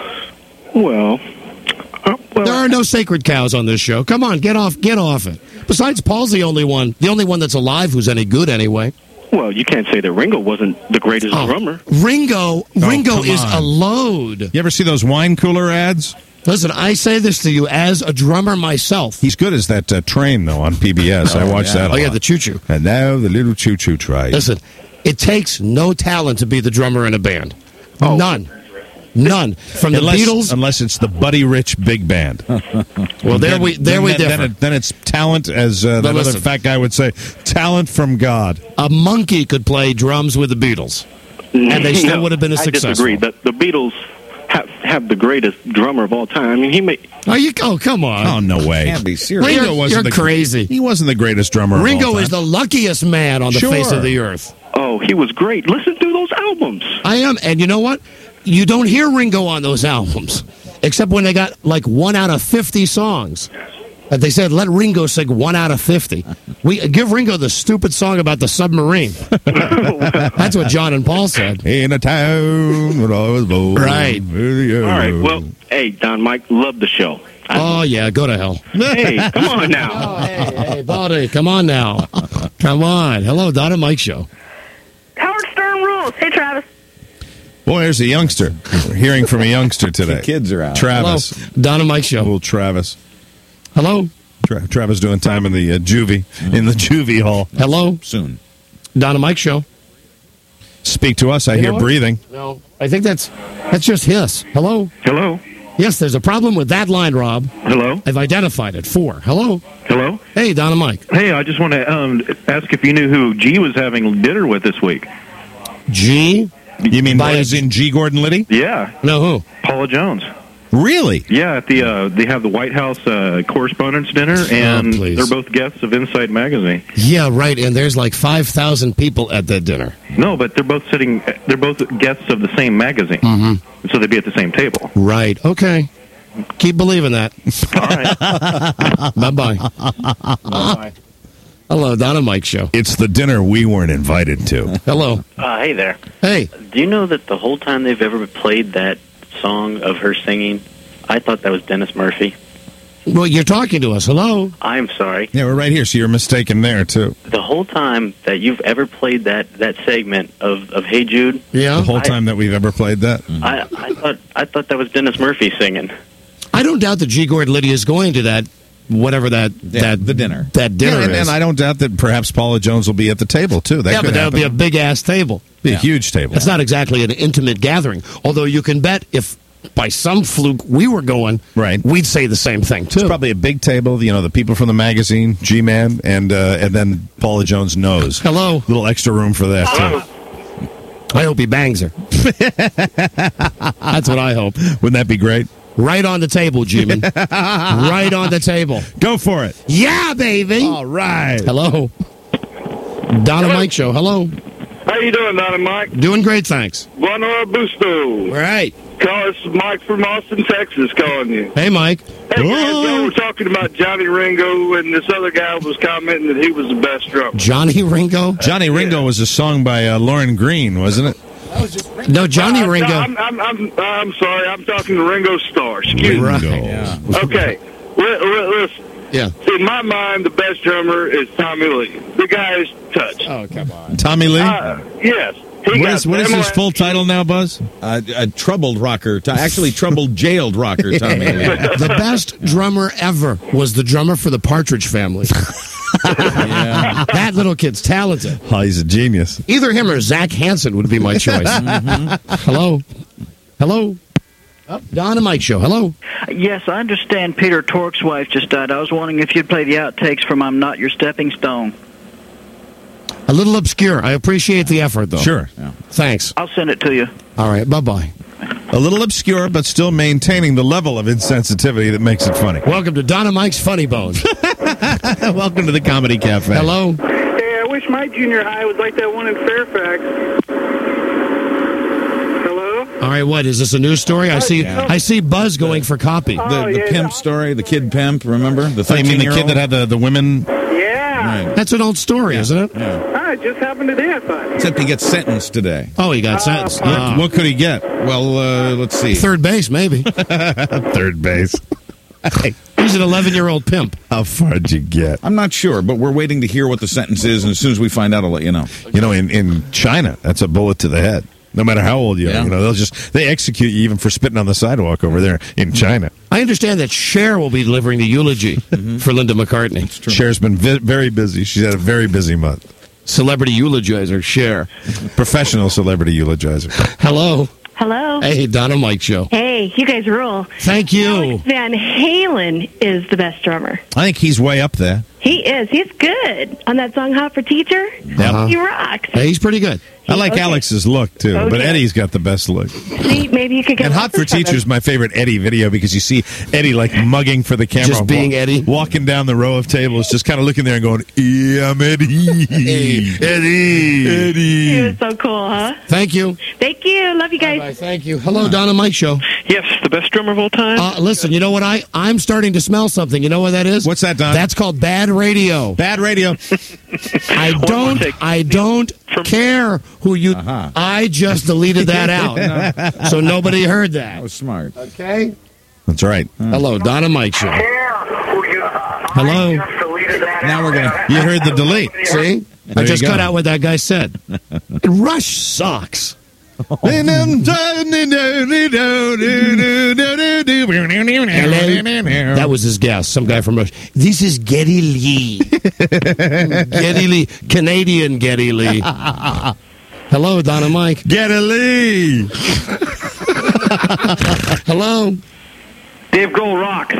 Well, uh, well, There are no sacred cows on this show. Come on, get off, get off it. Besides, Paul's the only one, the only one that's alive who's any good anyway. well, you can't say that Ringo wasn't the greatest Oh, drummer. Ringo, Ringo come is on. a load. You ever see those wine cooler ads? Listen, I say this to you as a drummer myself. He's good as that uh, train, though, on P B S. I watched that a Oh yeah, lot. the choo-choo. And now the little choo-choo train. Listen, it takes no talent to be the drummer in a band. None. None. From the unless, Beatles. Unless it's the Buddy Rich Big Band. Well, there Then- we there then, we then, differ. Then, it, then it's talent, as uh, that But other listen. fat guy would say, talent from God. A monkey could play drums with the Beatles, and they still No, would have been as I successful. disagree. The, the Beatles have, have the greatest drummer of all time. I mean, he made. Are you? Oh, come on. Oh, no way. Can't be serious. Ringo, Ringo wasn't you're the, crazy. He wasn't the greatest drummer of all Ringo time. is the luckiest man on the Sure. face of the earth. Oh, he was great. Listen to those albums. I am, and you know what? You don't hear Ringo on those albums, except when they got like one out of fifty songs. That they said, let Ringo sing one out of fifty. We give Ringo the stupid song about the submarine. That's what John and Paul said. In a town where I was born. Right. All right. Well, hey, Don Mike, love the show. Oh yeah, go to hell. Hey, come on now. Oh, hey, hey, buddy, come on now. Come on. Hello, Don and Mike Show. Howard Stern rules. Hey, Travis. Boy, there's a youngster. We're hearing from a youngster today. The kids are out. Travis. Hello, Don and Mike Show. Little Travis. Hello. Tra- Travis doing time in the uh, juvie, in the juvie hall. Hello. Soon. Don and Mike Show. Speak to us. I You hear know what? breathing. No, I think that's that's just hiss. Hello. Hello. Yes, there's a problem with that line, Rob. Hello. I've identified it. Four. Hello. Hello. Hey, Don and Mike. Hey, I just want to um, ask if you knew who G was having dinner with this week. G. You mean By as a- in G. Gordon Liddy? Yeah, No, who? Paula Jones. Really? Yeah, at the uh, they have the White House uh, Correspondents' Dinner, and please. they're both guests of Inside Magazine. Yeah, right. And there's like five thousand people at that dinner. No, but they're both sitting. They're both guests of the same magazine, Mm-hmm. so they'd be at the same table. Right. Okay. Keep believing that. All right. Bye-bye. Bye-bye. Hello, Don and Mike Show. It's the dinner we weren't invited to. Hello. Uh, hey there. Hey. Do you know that the whole time they've ever played that song of her singing, I thought that was Dennis Murphy? Well, you're talking to us. Hello. I'm sorry. Yeah, we're right here, so you're mistaken there, too. The whole time that you've ever played that, that segment of, of Hey Jude, Yeah. The whole I- time that we've ever played that. I, I thought I thought that was Dennis Murphy singing. I don't doubt that G. Gordon Liddy is going to that, whatever that Yeah, that the dinner. that dinner Yeah, and, is. and I don't doubt that perhaps Paula Jones will be at the table, too. That yeah, could but that would happen. be a big ass table. Be a huge table. It's not exactly an intimate gathering. Although you can bet if by some fluke we were going, right, we'd say the same thing too. It's probably a big table, you know, the people from the magazine, G-Man, and uh, and then Paula Jones knows. Hello. Little extra room for that, too. I hope he bangs her. That's what I hope. Wouldn't that be great? Right on the table, G-Man. Right on the table. Go for it. Yeah, baby. All right. Hello. Don and Mike Show. Hello. How you doing, Don and Mike? Doing great, thanks. Bueno Busto. Right. Call us Mike from Austin, Texas, calling you. Hey, Mike. Hey, guys, y'all were talking about Johnny Ringo, and this other guy was commenting that he was the best drummer. Johnny Ringo? Johnny Ringo was a song by uh, Lauren Green, wasn't it? No, Johnny Uh, Ringo. I'm, I'm, I'm, I'm sorry, I'm talking to Ringo Starr. Excuse Ringo. me. Yeah. Okay, li- li- listen. Yeah. In my mind, the best drummer is Tommy Lee. The guy is touch. Oh, come on. Tommy Lee? Uh, yes. He What got is, what is his M L S full title now, Buzz? Uh, a troubled rocker. To, actually, troubled jailed rocker, Tommy Lee. The best drummer ever was the drummer for the Partridge Family. Yeah. That little kid's talented. Oh, he's a genius. Either him or Zach Hansen would be my choice. Mm-hmm. Hello? Hello? Oh, Don and Mike Show. Hello? Yes, I understand Peter Tork's wife just died. I was wondering if you'd play the outtakes from I'm Not Your Stepping Stone. A little obscure. I appreciate the effort, though. Sure. Thanks. I'll send it to you. All right. Bye-bye. A little obscure, but still maintaining the level of insensitivity that makes it funny. Welcome to Don and Mike's Funny Bone. Welcome to the Comedy Cafe. Hello? Hey, I wish my junior high was like that one in Fairfax. Hello? All right, what? Is this a news story? I see Yeah. I see Buzz going for copy. The, the pimp story, the kid pimp, remember? The Oh, you mean the kid thirteen-year-old? that had the, the women? Yeah. Right. That's an old story, isn't it? Yeah. Ah, it just happened today, I thought. Except he gets sentenced today. Oh, he got sentenced. What, Ah. what could he get? Well, uh, let's see. Third base, maybe. Third base. He's an eleven-year-old pimp. How far did you get? I'm not sure, but we're waiting to hear what the sentence is, and as soon as we find out, I'll let you know. You know, in, in China, that's a bullet to the head. No matter how old you are, Yeah. you know, they'll just they execute you even for spitting on the sidewalk over there in China. I understand that Cher will be delivering the eulogy for Linda McCartney. Cher's been vi- very busy. She's had a very busy month. Celebrity eulogizer, Cher. Professional celebrity eulogizer. Hello. Hello. Hey, Don and Mike Show. Hey, you guys rule. Thank you. Alex Van Halen is the best drummer. I think he's way up there. He is. He's good. On that song Hot for Teacher, Uh-huh. he rocks. Hey, he's pretty good. I like Okay. Alex's look, too, but Okay. Eddie's got the best look. See, maybe you could get And Hot for this from him. Teacher's my favorite Eddie video because you see Eddie like mugging for the camera. Just being Eddie? Walking down the row of tables, just kind of looking there and going, yeah, I'm Eddie. Hey, Eddie. He Eddie. was so cool, huh? Thank you. Thank you. Love you guys. Bye, thank you. Hello, Don and Mike Show. Yes, the best drummer of all time. Uh, listen, you know what? I, I'm starting to smell something. You know what that is? What's that, Don? That's called bad radio. Bad radio. I don't, take- I don't care who you... Uh-huh. I just deleted that out. So nobody heard That that. was smart. Okay? That's right. Hello, Don and Mike Show. Hello. Now we're going to... You heard the delete. See? There I just you go. cut out what that guy said. Rush sucks. Hello? That was his guess. Some guy from Rush. This is Geddy Lee. Geddy Lee. Canadian Geddy Lee. Hello, Don and Mike. Get a Lee. Hello. Dave Grohl rocks.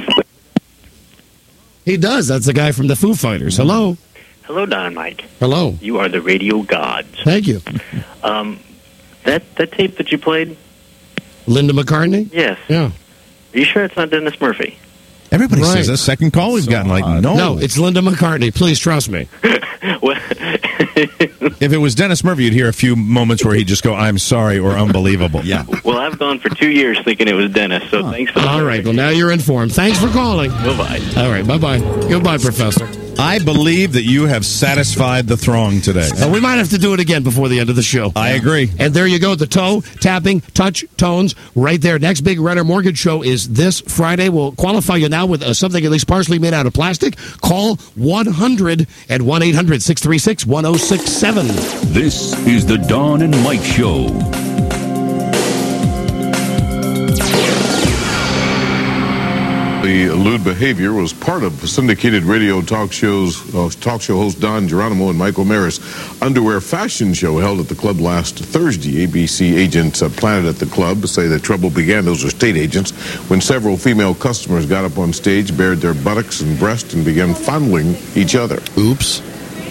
He does. That's the guy from the Foo Fighters. Hello. Hello, Don and Mike. Hello. You are the radio gods. Thank you. Um, that that tape that you played. Linda McCartney? Yes. Yeah. Are you sure it's not Dennis Murphy? Everybody Right. says that. Second call we've So gotten like, odd. no. No, it's Linda McCartney. Please trust me. Well, If it was Dennis Murphy, you'd hear a few moments where he'd just go, I'm sorry, or unbelievable. Yeah. well, I've gone for two years thinking it was Dennis. So thanks for the All right. Well, now you're informed. Thanks for calling. Bye-bye. All right. Bye-bye. Goodbye, Professor. I believe that you have satisfied the throng today. Uh, we might have to do it again before the end of the show. I agree. And there you go. The toe, tapping, touch, tones, right there. Next big Renner Mortgage show is this Friday. We'll qualify you now with uh, something at least partially made out of plastic. Call one hundred at one eight hundred six three six one oh six seven. This is the Dawn and Mike Show. The the lewd behavior was part of syndicated radio talk shows, uh, talk show host Don Geronimo and Michael Maris' underwear fashion show held at the club last Thursday. A B C agents uh, planted at the club say the trouble began, those are state agents, when several female customers got up on stage, bared their buttocks and breast, and began fondling each other. Oops.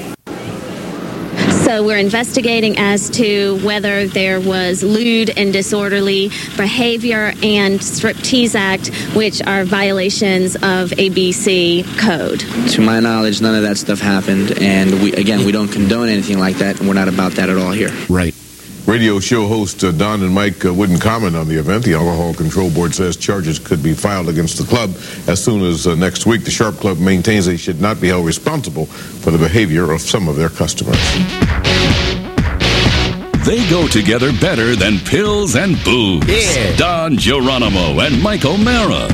So we're investigating as to whether there was lewd and disorderly behavior and Striptease Act, which are violations of A B C code. To my knowledge, none of that stuff happened, and we again, we don't condone anything like that, and we're not about that at all here. Right. Radio show host uh, Don and Mike uh, wouldn't comment on the event. The Alcohol Control Board says charges could be filed against the club as soon as uh, next week. The Sharp Club maintains they should not be held responsible for the behavior of some of their customers. They go together better than pills and booze. Yeah. Don Geronimo and Mike O'Mara.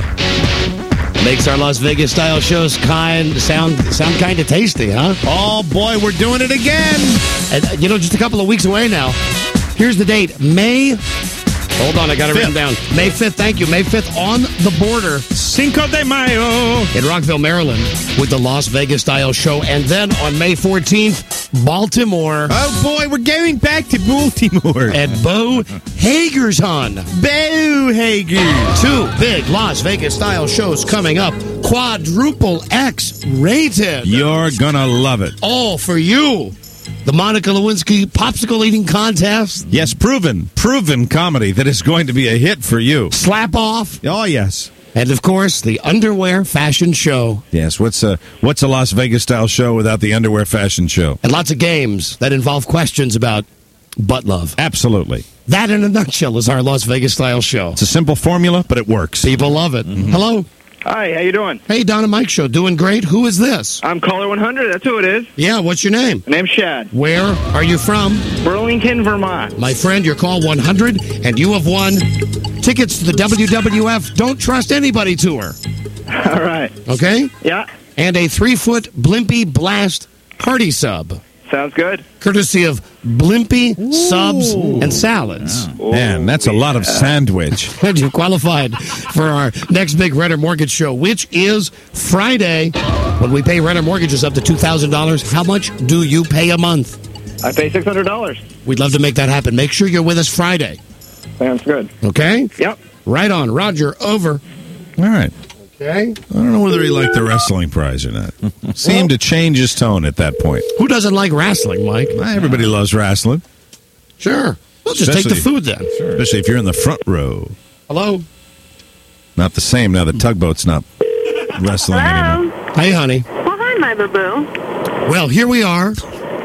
Makes our Las Vegas style shows kind sound sound kind of tasty, huh? Oh boy, we're doing it again. And, uh, you know, just a couple of weeks away now. Here's the date, May. Hold on, I got it written down. May fifth, thank you. May fifth on the border. Cinco de Mayo. In Rockville, Maryland, with the Las Vegas style show. And then on May fourteenth, Baltimore. Oh boy, we're going back to Baltimore. At Bo Hager's-on. Bo Hager. Two big Las Vegas style shows coming up. Quadruple X rated. You're gonna love it. All for you. The Monica Lewinsky popsicle eating contest. Yes, proven, proven comedy that is going to be a hit for you. Slap off. Oh, yes. And, of course, the underwear fashion show. Yes, what's a, what's a Las Vegas-style show without the underwear fashion show? And lots of games that involve questions about butt love. Absolutely. That, in a nutshell, is our Las Vegas-style show. It's a simple formula, but it works. People love it. Mm-hmm. Hello. Hi, how you doing? Hey, Don and Mike Show. Doing great. Who is this? I'm Caller one hundred. That's who it is. Yeah, what's your name? My name's Shad. Where are you from? Burlington, Vermont. My friend, you're call one hundred, and you have won tickets to the W W F Don't Trust Anybody tour. All right. Okay? Yeah. And a three-foot Blimpie Blast party sub. Sounds good. Courtesy of Blimpie Ooh. Subs and Salads. Yeah. Man, that's a lot of sandwich. And you qualified for our next big Renter Mortgage show, which is Friday. When we pay Renter Mortgages up to two thousand dollars, how much do you pay a month? I pay six hundred dollars. We'd love to make that happen. Make sure you're with us Friday. Sounds good. Okay? Yep. Right on. Roger, over. All right. Okay. I don't know whether he liked the wrestling prize or not. Seemed to change his tone at that point. Who doesn't like wrestling, Mike? Everybody loves wrestling. Sure. We'll just Especially, take the food then. Sure. Especially if you're in the front row. Hello? Not the same now. The tugboat's not wrestling Hello? anymore. Hey, honey. Well, hi, my boo-boo. Well, here we are.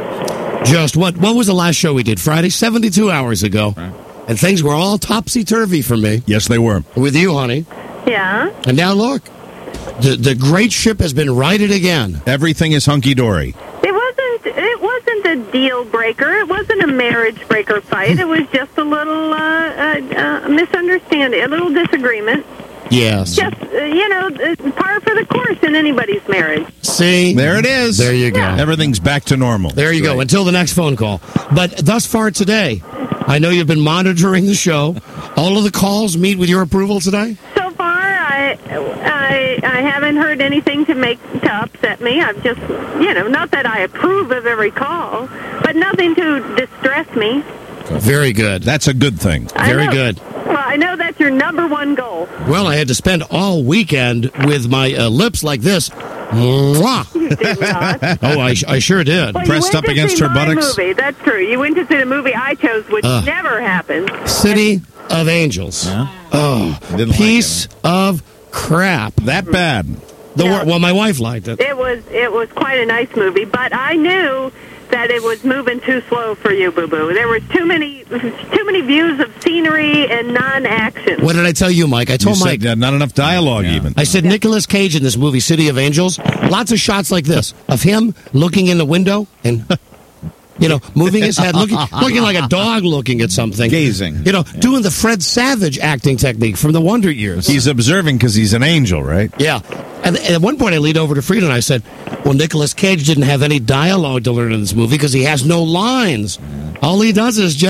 Just what? What was the last show we did? Friday? seventy-two hours ago. Right. And things were all topsy-turvy for me. Yes, they were. With you, honey. Yeah. And now look. The the great ship has been righted again. Everything is hunky-dory. It wasn't it wasn't a deal breaker. It wasn't a marriage breaker fight. It was just a little uh, uh, uh, misunderstanding, a little disagreement. Yes. Just, uh, you know, uh, par for the course in anybody's marriage. See? There it is. There you go. Yeah. Everything's back to normal. There you That's go. right. Until the next phone call. But thus far today, I know you've been monitoring the show. All of the calls meet with your approval today? So far, I, I, I haven't heard anything to make to upset me. I've just, you know, not that I approve of every call, but nothing to distress me. Very good. That's a good thing. I Very know. good. Well, I know that's your number one goal. Well, I had to spend all weekend with my uh, lips like this. Mwah. You did not. Oh, I, I sure did. Well, Pressed you went up to against see her my buttocks? Movie. That's true. You went to see the movie I chose, which Uh. never happened. City of Angels. Yeah. Oh, Didn't piece like it, of crap. That bad. The Yeah. wor- well, my wife liked it. It was it was quite a nice movie, but I knew that it was moving too slow for you, Boo Boo. There were too many too many views of scenery and non-action. What did I tell you, Mike? I You told Mike. said, uh, not enough dialogue even. I said Nicolas Cage in this movie, City of Angels. Lots of shots like this of him looking in the window and, you know, moving his head, looking looking like a dog looking at something. Gazing. You know, doing the Fred Savage acting technique from the Wonder Years. He's observing because he's an angel, right? Yeah. And at one point I leaned over to Frida and I said, well, Nicolas Cage didn't have any dialogue to learn in this movie because he has no lines. All he does is just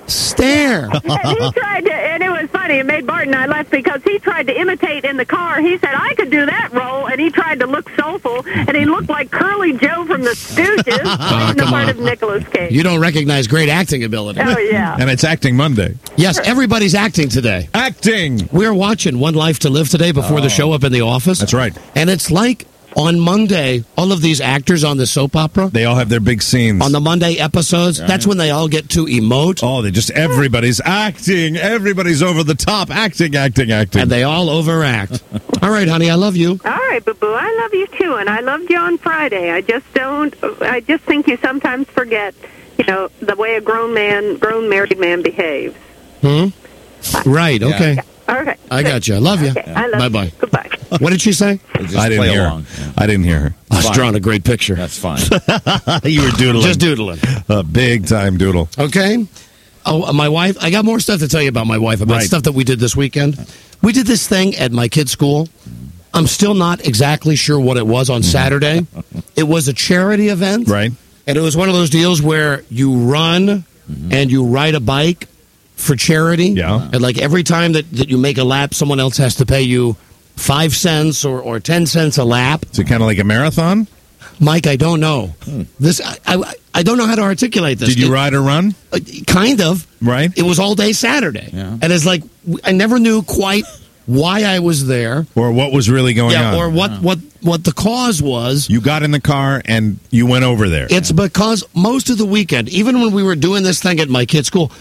stare. And he tried to, and it was funny. It made Bart and I laugh because he tried to imitate in the car. He said, I could do that role, and he tried to look soulful, and he looked like Curly Joe from the Stooges Oh, in the come part on. of Nicolas Cage. You don't recognize great acting ability. Oh, yeah. And it's Acting Monday. Yes, everybody's acting today. Acting. We're watching One Life to Live today before the show up in the office. That's right. And it's like on Monday, all of these actors on the soap opera, They all have their big scenes. on the Monday episodes, that's when they all get to emote. Oh, they just, everybody's acting. Everybody's over the top. Acting, acting, acting. And they all overact. All right, honey, I love you. All right, boo-boo, I love you too, and I loved you on Friday. I just don't, I just think you sometimes forget, you know, the way a grown man, grown married man behaves. Hmm? Right, okay. All right. I got you. I love you. Okay, I love Bye-bye. you. Goodbye. What did she say? I didn't hear her. I didn't hear her. I was drawing a great picture. That's fine. You were doodling. Just doodling. A big time doodle. Okay. Oh, my wife. I got more stuff to tell you about my wife, about Right. stuff that we did this weekend. We did this thing at my kid's school. I'm still not exactly sure what it was on Saturday. It was a charity event. Right. And it was one of those deals where you run and you ride a bike for charity. Yeah. And like every time that, that you make a lap, someone else has to pay you five cents or, or ten cents a lap. Is it kind of like a marathon? Mike, I don't know. This I, I I don't know how to articulate this. Did you It- ride or run? uh, kind of. Right. It was all day Saturday. And it's like I never knew quite why I was there. Or what was really going yeah, on? or what, what, what the cause was. You got in the car and you went over there. It's because most of the weekend, even when we were doing this thing at my kid's school,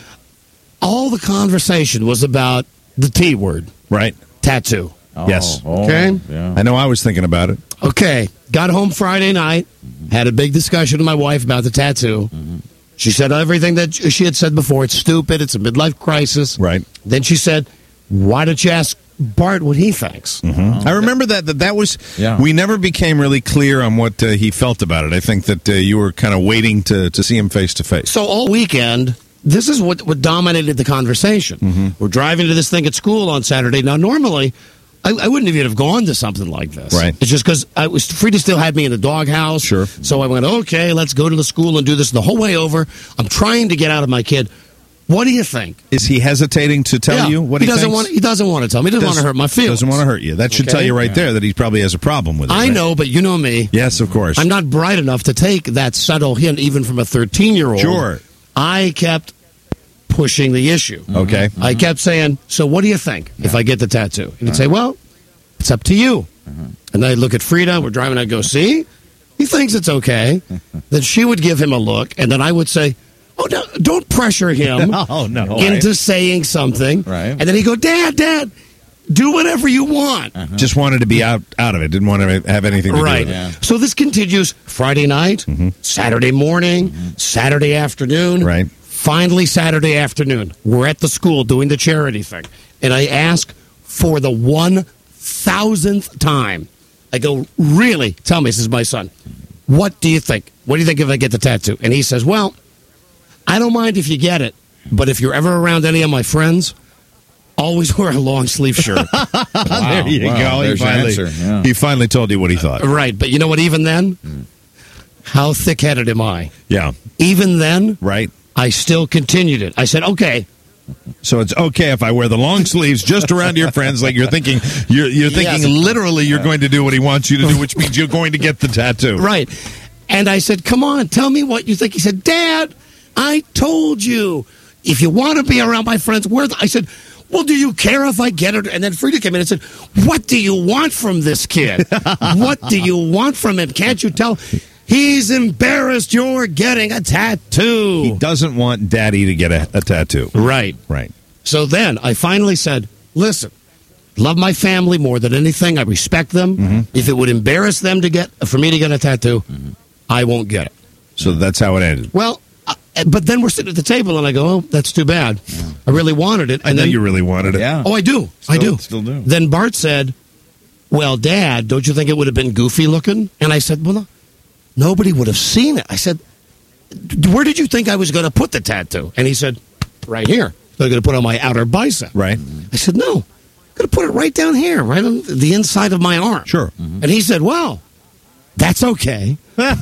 all the conversation was about the T word. Right. Tattoo. Yes. Okay? I know I was thinking about it. Okay. Got home Friday night, had a big discussion with my wife about the tattoo. She said everything that she had said before. It's stupid. It's a midlife crisis. Right. Then she said, why don't you ask Bart what he thinks? I remember that that, that was, Yeah. we never became really clear on what uh, he felt about it. I think that uh, you were kind of waiting to, to see him face to face. So all weekend, this is what, what dominated the conversation. We're driving to this thing at school on Saturday. Now, normally, I, I wouldn't even have gone to something like this. Right. It's just because I was Frida still had me in the doghouse. Sure. So I went, okay, let's go to the school and do this the whole way over. I'm trying to get out of my kid. What do you think? Is he hesitating to tell Yeah, you what he he, doesn't thinks? want? He doesn't want to tell me. He doesn't want to hurt my feelings. Doesn't want to hurt you. That should Okay. tell you right there that he probably has a problem with it. I right? know, but you know me. Yes, of course. I'm not bright enough to take that subtle hint, even from a thirteen-year-old. Sure. I kept pushing the issue. Okay. I kept saying, so what do you think if I get the tattoo? And he'd say, well, it's up to you. And I'd look at Frida. We're driving. I'd go, see? He thinks it's okay. Then she would give him a look. And then I would say, oh, no, don't pressure him Oh, no. into saying something. Right. And then he'd go, Dad, Dad, do whatever you want. Just wanted to be out, out of it. Didn't want to have anything to Right. do with it. So this continues Friday night, Saturday morning, Saturday afternoon. Right. Finally, Saturday afternoon, we're at the school doing the charity thing. And I ask for the one thousandth time. I go, really? Tell me, this is my son. What do you think? What do you think if I get the tattoo? And he says, well, I don't mind if you get it, but if you're ever around any of my friends, always wear a long sleeve shirt. There you Wow. go. He There's your finally, answer. Yeah. he finally told you what he thought. Right. But you know what? Even then, how thick headed am I? Yeah. Even then, Right. I still continued it. I said, okay. So it's okay if I wear the long sleeves just around your friends, like you're thinking. You're, you're thinking Yes. literally you're going to do what he wants you to do, which means you're going to get the tattoo. Right. And I said, come on, tell me what you think. He said, Dad, I told you. If you want to be around my friends, where? I said, well, do you care if I get it? And then Frida came in and said, what do you want from this kid? What do you want from him? Can't you tell? He's embarrassed you're getting a tattoo. He doesn't want Daddy to get a, a tattoo. Right. Right. So then I finally said, listen, love my family more than anything. I respect them. Mm-hmm. If it would embarrass them to get for me to get a tattoo, I won't get it. So that's how it ended. Well, uh, but then we're sitting at the table and I go, oh, that's too bad. I really wanted it. I And know then, you really wanted it. Yeah. oh, I do. I Still- do. still do. Then Bart said, well, Dad, don't you think it would have been goofy looking? And I said, well, no, nobody would have seen it. I said, where did you think I was going to put the tattoo? And he said, right here. They're going to put on my outer bicep. Right. I said, no, I'm going to put it right down here, right on the inside of my arm. Sure. And he said, well, that's okay.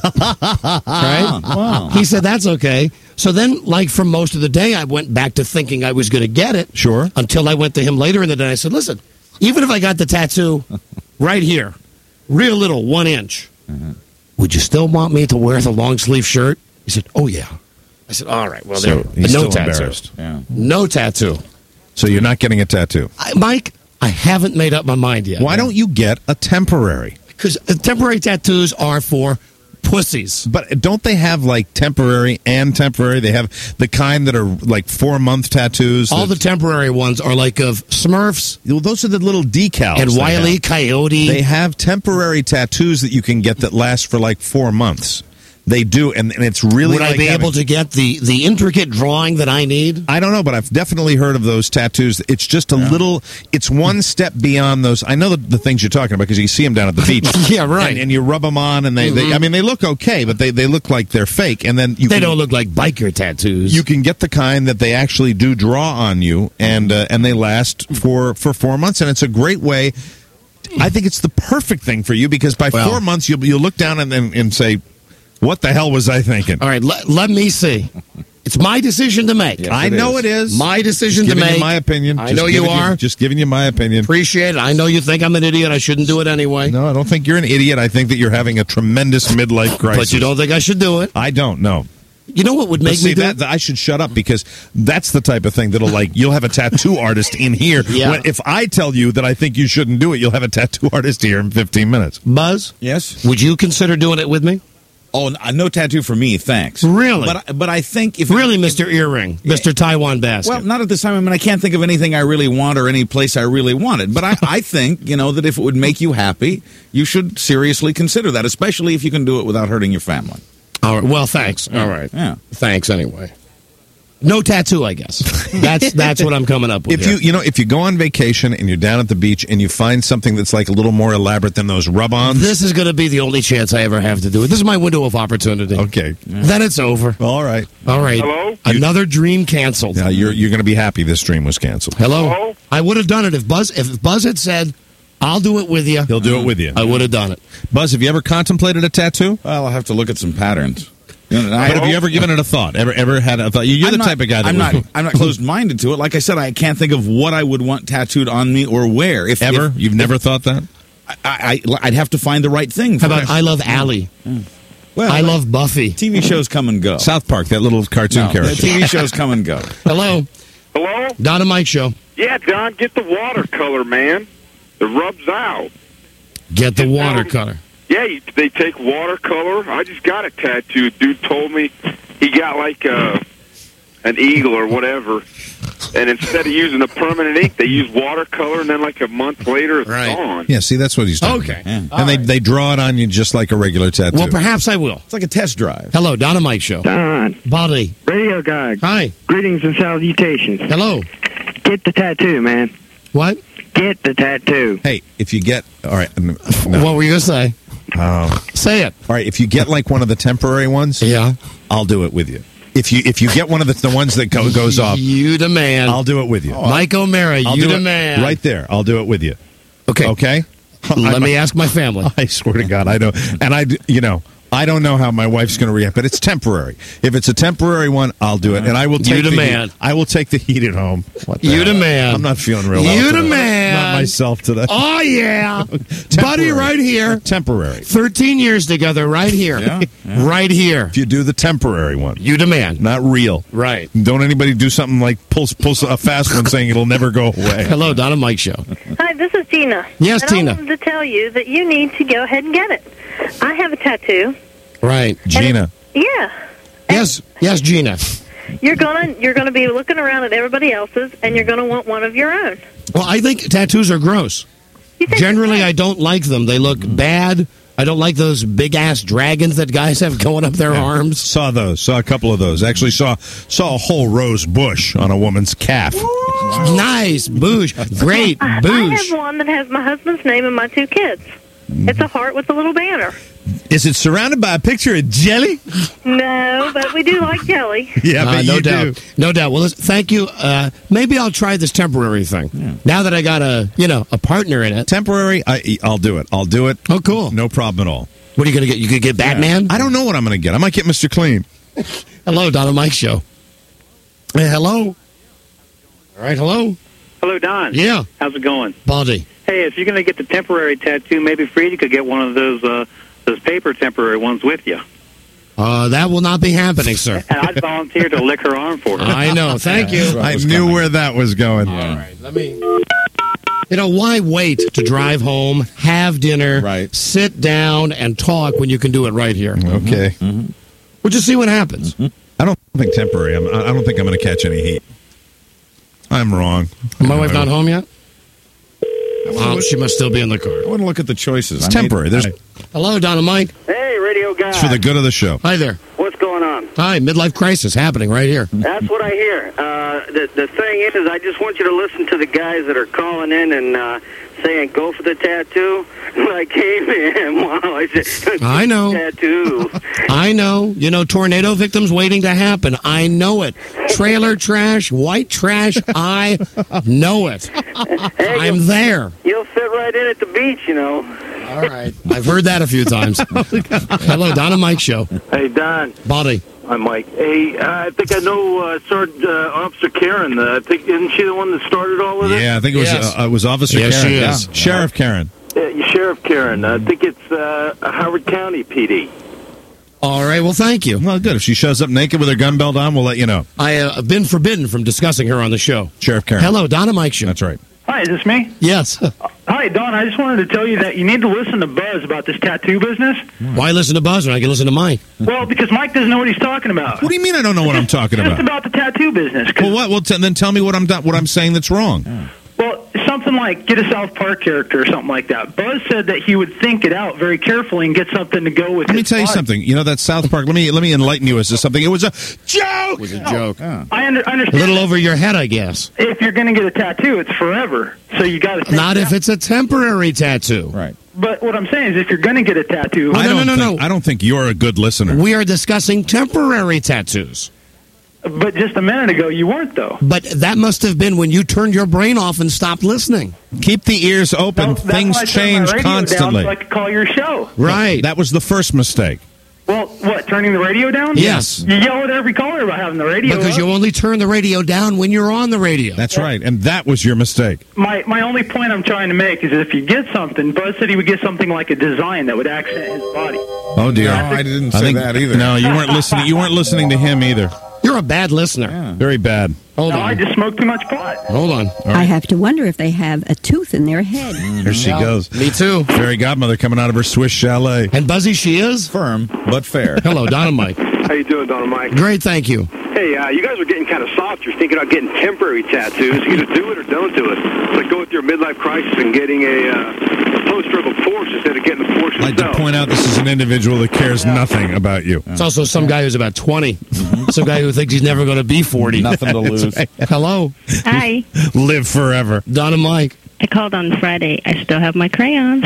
Right? Wow. He said, that's okay. So then, like, for most of the day, I went back to thinking I was going to get it. Sure. Until I went to him later in the day. I said, listen, even if I got the tattoo right here, real little, one inch, Mm-hmm. would you still want me to wear the long sleeve shirt? He said, oh, yeah. I said, all right, well, So there, he's no still tattoo. embarrassed. Yeah. No tattoo. So you're not getting a tattoo. I, Mike, I haven't made up my mind yet. Why don't you get a temporary? Because temporary tattoos are for pussies. But don't they have like temporary and temporary? They have the kind that are like four month tattoos. All that, the temporary ones are like of Smurfs. Well, those are the little decals. And they Wile E. have. Coyote. They have temporary tattoos that you can get that last for like four months. They do, and, and it's really. Would I like be having- able to get the, the intricate drawing that I need? I don't know, but I've definitely heard of those tattoos. It's just a little. It's one step beyond those. I know the, the things you're talking about because you see them down at the beach. Yeah, right. And, and you rub them on, and they, they. Mhm. I mean, they look okay, but they, they look like they're fake. And then you. They can, don't look like biker tattoos. You can get the kind that they actually do draw on you, and uh, and they last for for four months, and it's a great way. I think it's the perfect thing for you because by Well- four months you'll you'll look down and and, and say, "What the hell was I thinking?" All right, let, let me see. It's my decision to make. Yes, I it know is. it is. My decision Just to giving make. you my opinion. I Just know you giving are. Just giving you my opinion. Appreciate it. I know you think I'm an idiot. I shouldn't do it anyway. No, I don't think you're an idiot. I think that you're having a tremendous midlife crisis. But you don't think I should do it? I don't know. You know what would But make see, me do that, it? that I should shut up because that's the type of thing that'll like you'll have a tattoo artist in here. Yeah. When, if I tell you that I think you shouldn't do it, you'll have a tattoo artist here in fifteen minutes. Buzz? Yes? Would you consider doing it with me? Oh, n- no tattoo for me, thanks. Really? But I- but I think if Really, Mister Earring, Mister Taiwan Basket. Well, not at this time. I mean, I can't think of anything I really want or any place I really want it. But I, I think, you know, that if it would make you happy, you should seriously consider that, especially if you can do it without hurting your family. All right. Well, thanks. All right. Yeah. Thanks anyway. No tattoo, I guess. That's that's what I'm coming up with. If here. you you know if you go on vacation and you're down at the beach and you find something that's like a little more elaborate than those rub-ons, This is going to be the only chance I ever have to do it. This is my window of opportunity. okay, Then it's over. all right. All right. Hello? Another dream canceled. Now you're you're going to be happy this dream was canceled. Hello? Hello? I would have done it if Buzz if Buzz had said, "I'll do it with you." He'll do it with you. I would have done it. Buzz, have you ever contemplated a tattoo? Well, I'll have to look at some patterns. You know, I- But have you ever given it a thought? Ever ever had a thought? You're I'm the not- type of guy that I'm would- not. I'm not closed-minded to it. Like I said, I can't think of what I would want tattooed on me or where. If ever. if- You've never thought that? I, I, I'd have to find the right thing. How for about it. I love Allie? Well, I love Buffy. T V shows come and go. South Park, that little cartoon No, the character. T V shows come and go. Hello? Hello? Don and Mike Show. Yeah, Don, get the watercolor, man. It rubs out. Get the watercolor. Yeah, you, they take watercolor. I just got a tattoo. Dude told me he got like uh, an eagle or whatever, and instead of using the permanent ink, they use watercolor, and then like a month later, it's Right. gone. Yeah, see, that's what he's doing. Okay. And they, they draw it on you just like a regular tattoo. Well, perhaps I will. It's like a test drive. Hello, Don and Mike Show. Don, Body. radio guy. Hi. Greetings and salutations. Hello. Get the tattoo, man. What? Get the tattoo. Hey, if you get all right, no. What were you going to say? Oh. Say it. All right, if you get like one of the temporary ones, Yeah. I'll do it with you. If you if you get one of the, the ones that go, goes off, You the man. I'll do it with you. Mike O'Mara, I'll you do the it man. right there. I'll do it with you. Okay. Okay. Let I'm- me ask my family. I swear to God, I don't. And I, you know, I don't know how my wife's going to react, but it's temporary. If it's a temporary one, I'll do it, and I will take You the man. Heat, I will take the heat at home. What the You the hell? man. I'm not feeling real well. You the today. man. Not myself today. Oh, yeah. Temporary. Buddy, right here. Temporary. thirteen years together, right here. Yeah, yeah. Right here. If you do the temporary one, You the man. not real. Right. Don't anybody do something like pull pull a fast one saying it'll never go away. Hello, Don and Mike Show. Hi, this is Tina. Yes, and Tina. I wanted to tell you that you need to go ahead and get it. I have a tattoo. Right. Gina. Yeah. Yes. Yes, Gina. You're gonna you're gonna be looking around at everybody else's, and you're gonna want one of your own. Well, I think tattoos are gross. You think Generally, I don't like them. They look bad. I don't like those big ass dragons that guys have going up their arms. Saw those. Saw a couple of those. Actually saw saw a whole rose bush on a woman's calf. Nice. Boosh. Great. I Boosh. have one that has my husband's name and my two kids. It's a heart with a little banner. Is it surrounded by a picture of jelly? No, but we do like jelly. Yeah, Uh, but no you doubt. do. No doubt. Well, listen, thank you. Uh, maybe I'll try this temporary thing. Now that I got a, you know, a partner in it. Temporary, I, I'll do it. I'll do it. Oh, cool. No problem at all. What are you going to get? You could get Batman? I don't know what I'm going to get. I might get Mister Clean. Hello, Don and Mike Show. Hey, hello. All right, hello. Hello, Don. Yeah. How's it going? Baldy. Hey, if you're going to get the temporary tattoo, maybe Freddie could get one of those uh, those paper temporary ones with you. Uh, that will not be happening, sir. And I'd volunteer to lick her arm for her. I know. Thank you. I knew where that was going. All right, let me. You know, why wait to drive home, have dinner, right. sit down, and talk when you can do it right here? Okay. Mm-hmm. We'll just see what happens. Mm-hmm. I don't think temporary. I'm, I don't think I'm going to catch any heat. I'm wrong. My wife not home yet? Well, she must still be in the car. I want to look at the choices. It's I temporary. Need, There's, I, hello, Don and Mike. Hey, radio guy. It's for the good of the show. Hi there. What's going on? Hi, midlife crisis happening right here. That's what I hear. Uh, the, the thing is, is, I just want you to listen to the guys that are calling in and uh, saying, go for the tattoo. Like, hey, man, wow. I, said, I know. Tattoo. I know. You know, tornado victims waiting to happen. I know it. Trailer trash, white trash. I know it. Hey, I'm there. You'll fit right in at the beach, you know. All right. I've heard that a few times. Hello, Don and Mike Show. Hey, Don. Body. I'm Mike. Hey, uh, I think I know uh, Sergeant uh, Officer Karen. Uh, I think isn't she the one that started all of this? Yeah, I think it was Yes. uh, it was Officer Yes, Karen. she is. Yeah. Sheriff Karen. Uh, Sheriff Karen. I think it's uh, Howard County P D. All right. Well, thank you. Well, good. If she shows up naked with her gun belt on, we'll let you know. I uh, have been forbidden from discussing her on the show. Sheriff Karen. Hello, Don and Mike Show. That's right. Hi, is this me? Yes. Hi, Don. I just wanted to tell you that you need to listen to Buzz about this tattoo business. Why listen to Buzz when I can listen to Mike? Well, because Mike doesn't know what he's talking about. What do you mean I don't know what I'm talking Just about? about the tattoo business. 'cause- Well, what? Well, t- then tell me what I'm do- what I'm saying that's wrong. Well, something like get a South Park character or something like that. Buzz said that he would think it out very carefully and get something to go with. Let me his tell you body. something. You know that South Park. Let me let me enlighten you as to something. It was a joke. It was a joke. I under, A understand. little over your head, I guess. If you're going to get a tattoo, it's forever. So you got to. Not if it's a temporary tattoo. Right. But what I'm saying is, if you're going to get a tattoo, I no, don't no, no, think, no. I don't think you're a good listener. We are discussing temporary tattoos. but just a minute ago you weren't though. But that must have been when you turned your brain off and stopped listening. Keep the ears open. No, that's Things why I turned my change radio constantly. Down so I could call your show. Right. That was the first mistake. Well, what? Turning the radio down? Yes. You yell at every caller about having the radio. Because up. you only turn the radio down when you're on the radio. That's right. And that was your mistake. My my only point I'm trying to make is that if you get something, Buzz said he would get something like a design that would accent his body. Oh dear. No, I didn't I say think- that either. No, you weren't listening. You weren't listening to him either. You're a bad listener. Very bad. Hold no, on. I just smoked too much pot. Hold on. I have to wonder if they have a tooth in their head. Here she Yeah, goes. Me too. Fairy godmother coming out of her Swiss chalet. And Buzzy she is? Firm, but fair. Hello, Don Mike. How you doing, Don Mike? Great, thank you. Hey, uh, you guys are getting kind of soft. You're thinking about getting temporary tattoos. Either do it or don't do it. It's like go with your midlife crisis and getting a, uh, a poster of a Porsche instead of getting a Porsche I'd like to itself. point out this is an individual that cares nothing about you. It's also some guy who's about twenty. Some guy who thinks he's never going to be forty. Nothing to That's lose. right. Hello. Hi. Live forever. Don and Mike. I called on Friday. I still have my crayons.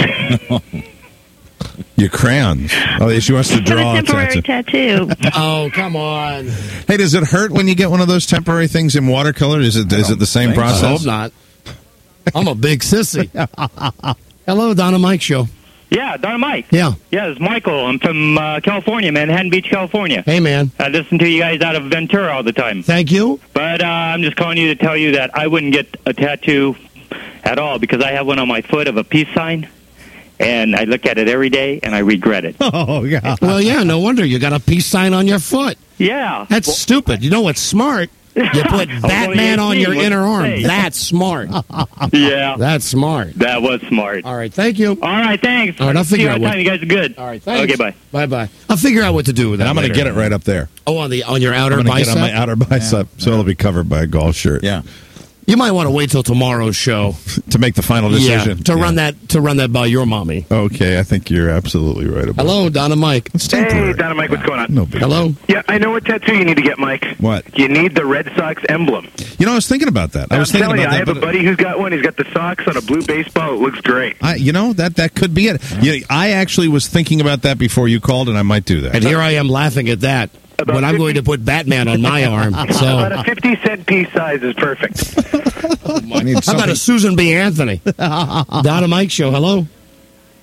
Your crayons. Oh, she wants to For a draw a temporary tattoo. tattoo. Oh, come on. Hey, does it hurt when you get one of those temporary things in watercolor? Is it is it the same I process? hope not. I'm a big sissy. Hello, Don and Mike Show. Yeah, Don Mike. Yeah. Yeah, it's Michael. I'm from uh, California, Manhattan Beach, California. Hey, man. I listen to you guys out of Ventura all the time. Thank you. But uh, I'm just calling you to tell you that I wouldn't get a tattoo at all because I have one on my foot of a peace sign, and I look at it every day, and I regret it. Oh, yeah. Well, yeah, no wonder you got a peace sign on your foot. Yeah. That's stupid. You know what's smart? You put Batman on your inner arm. Say. That's smart. Yeah. That's smart. That was smart. All right, thank you. All right, thanks. All right, I'll See figure you out all the what. time. You guys are good. All right, thanks. Okay, bye. Bye bye. I'll figure out what to do with that. And I'm going to later. get it right up there. Oh, on the on your outer I'm going to bicep. get on my outer bicep, so it'll be covered by a golf shirt. Yeah. You might want to wait till tomorrow's show to make the final decision. Yeah, to run that to run that by your mommy. Okay, I think you're absolutely right about Hello, Don and Mike. It's Hey, temporary. Don and Mike, what's going on? No big Hello. Yeah, I know what tattoo you need to get, Mike. What? You need the Red Sox emblem. You know, I was thinking about that. I was I'm thinking telling about you, I that. have a but- buddy who's got one. He's got the Sox on a blue baseball. It looks great. I, you know, that that could be it. You know, I actually was thinking about that before you called, and I might do that. And here I am laughing at that when I'm going to put Batman on my arm. So About a fifty cent piece size is perfect. I need how about a Susan B. Anthony? Don and Mike Show. Hello.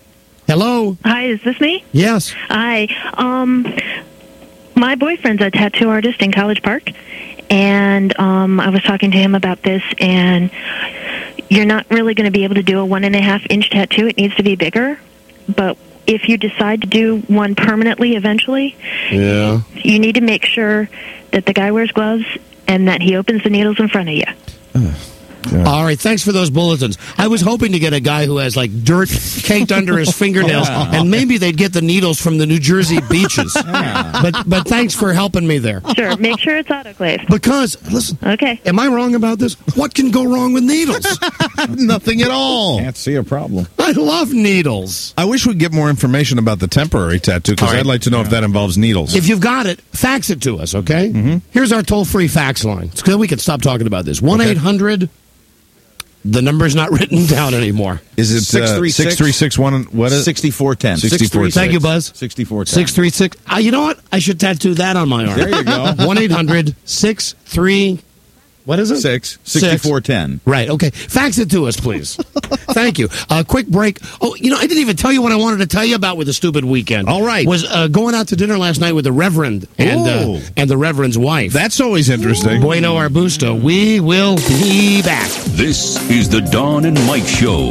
Hello. Hi, is this me? Yes. Hi. Um, my boyfriend's a tattoo artist in College Park, and um, I was talking to him about this, and you're not really going to be able to do a one and a half inch tattoo. It needs to be bigger, but if you decide to do one permanently eventually, Yeah. you need to make sure that the guy wears gloves and that he opens the needles in front of you. All right, thanks for those bulletins. I was hoping to get a guy who has like dirt caked under his fingernails, Yeah. and maybe they'd get the needles from the New Jersey beaches. But but thanks for helping me there. Sure, make sure it's autoclaved. Because listen, okay, am I wrong about this? What can go wrong with needles? Nothing at all. Can't see a problem. I love needles. I wish we'd get more information about the temporary tattoo because All right. I'd like to know if that involves needles. If you've got it, fax it to us, okay? Mm-hmm. Here's our toll-free fax line. So we can stop talking about this. one eight hundred The number's not written down anymore. Is it six three six six three six one? What is sixty-four ten. sixty-four ten. Thank you, Buzz. sixty-four ten. six three six. Uh, you know what? I should tattoo that on my arm. There you go. one eight hundred six three What is it? Six. sixty-four ten. Right, okay. Fax it to us, please. Thank you. A uh, quick break. Oh, you know, I didn't even tell you what I wanted to tell you about with the stupid weekend. All right. Was uh, going out to dinner last night with the Reverend and uh, and the Reverend's wife. That's always interesting. Bueno Arbusto. We will be back. This is the Dawn and Mike Show.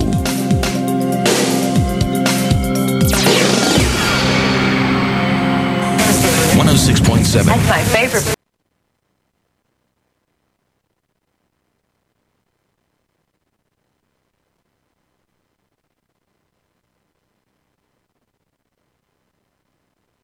one oh six point seven. That's my favorite.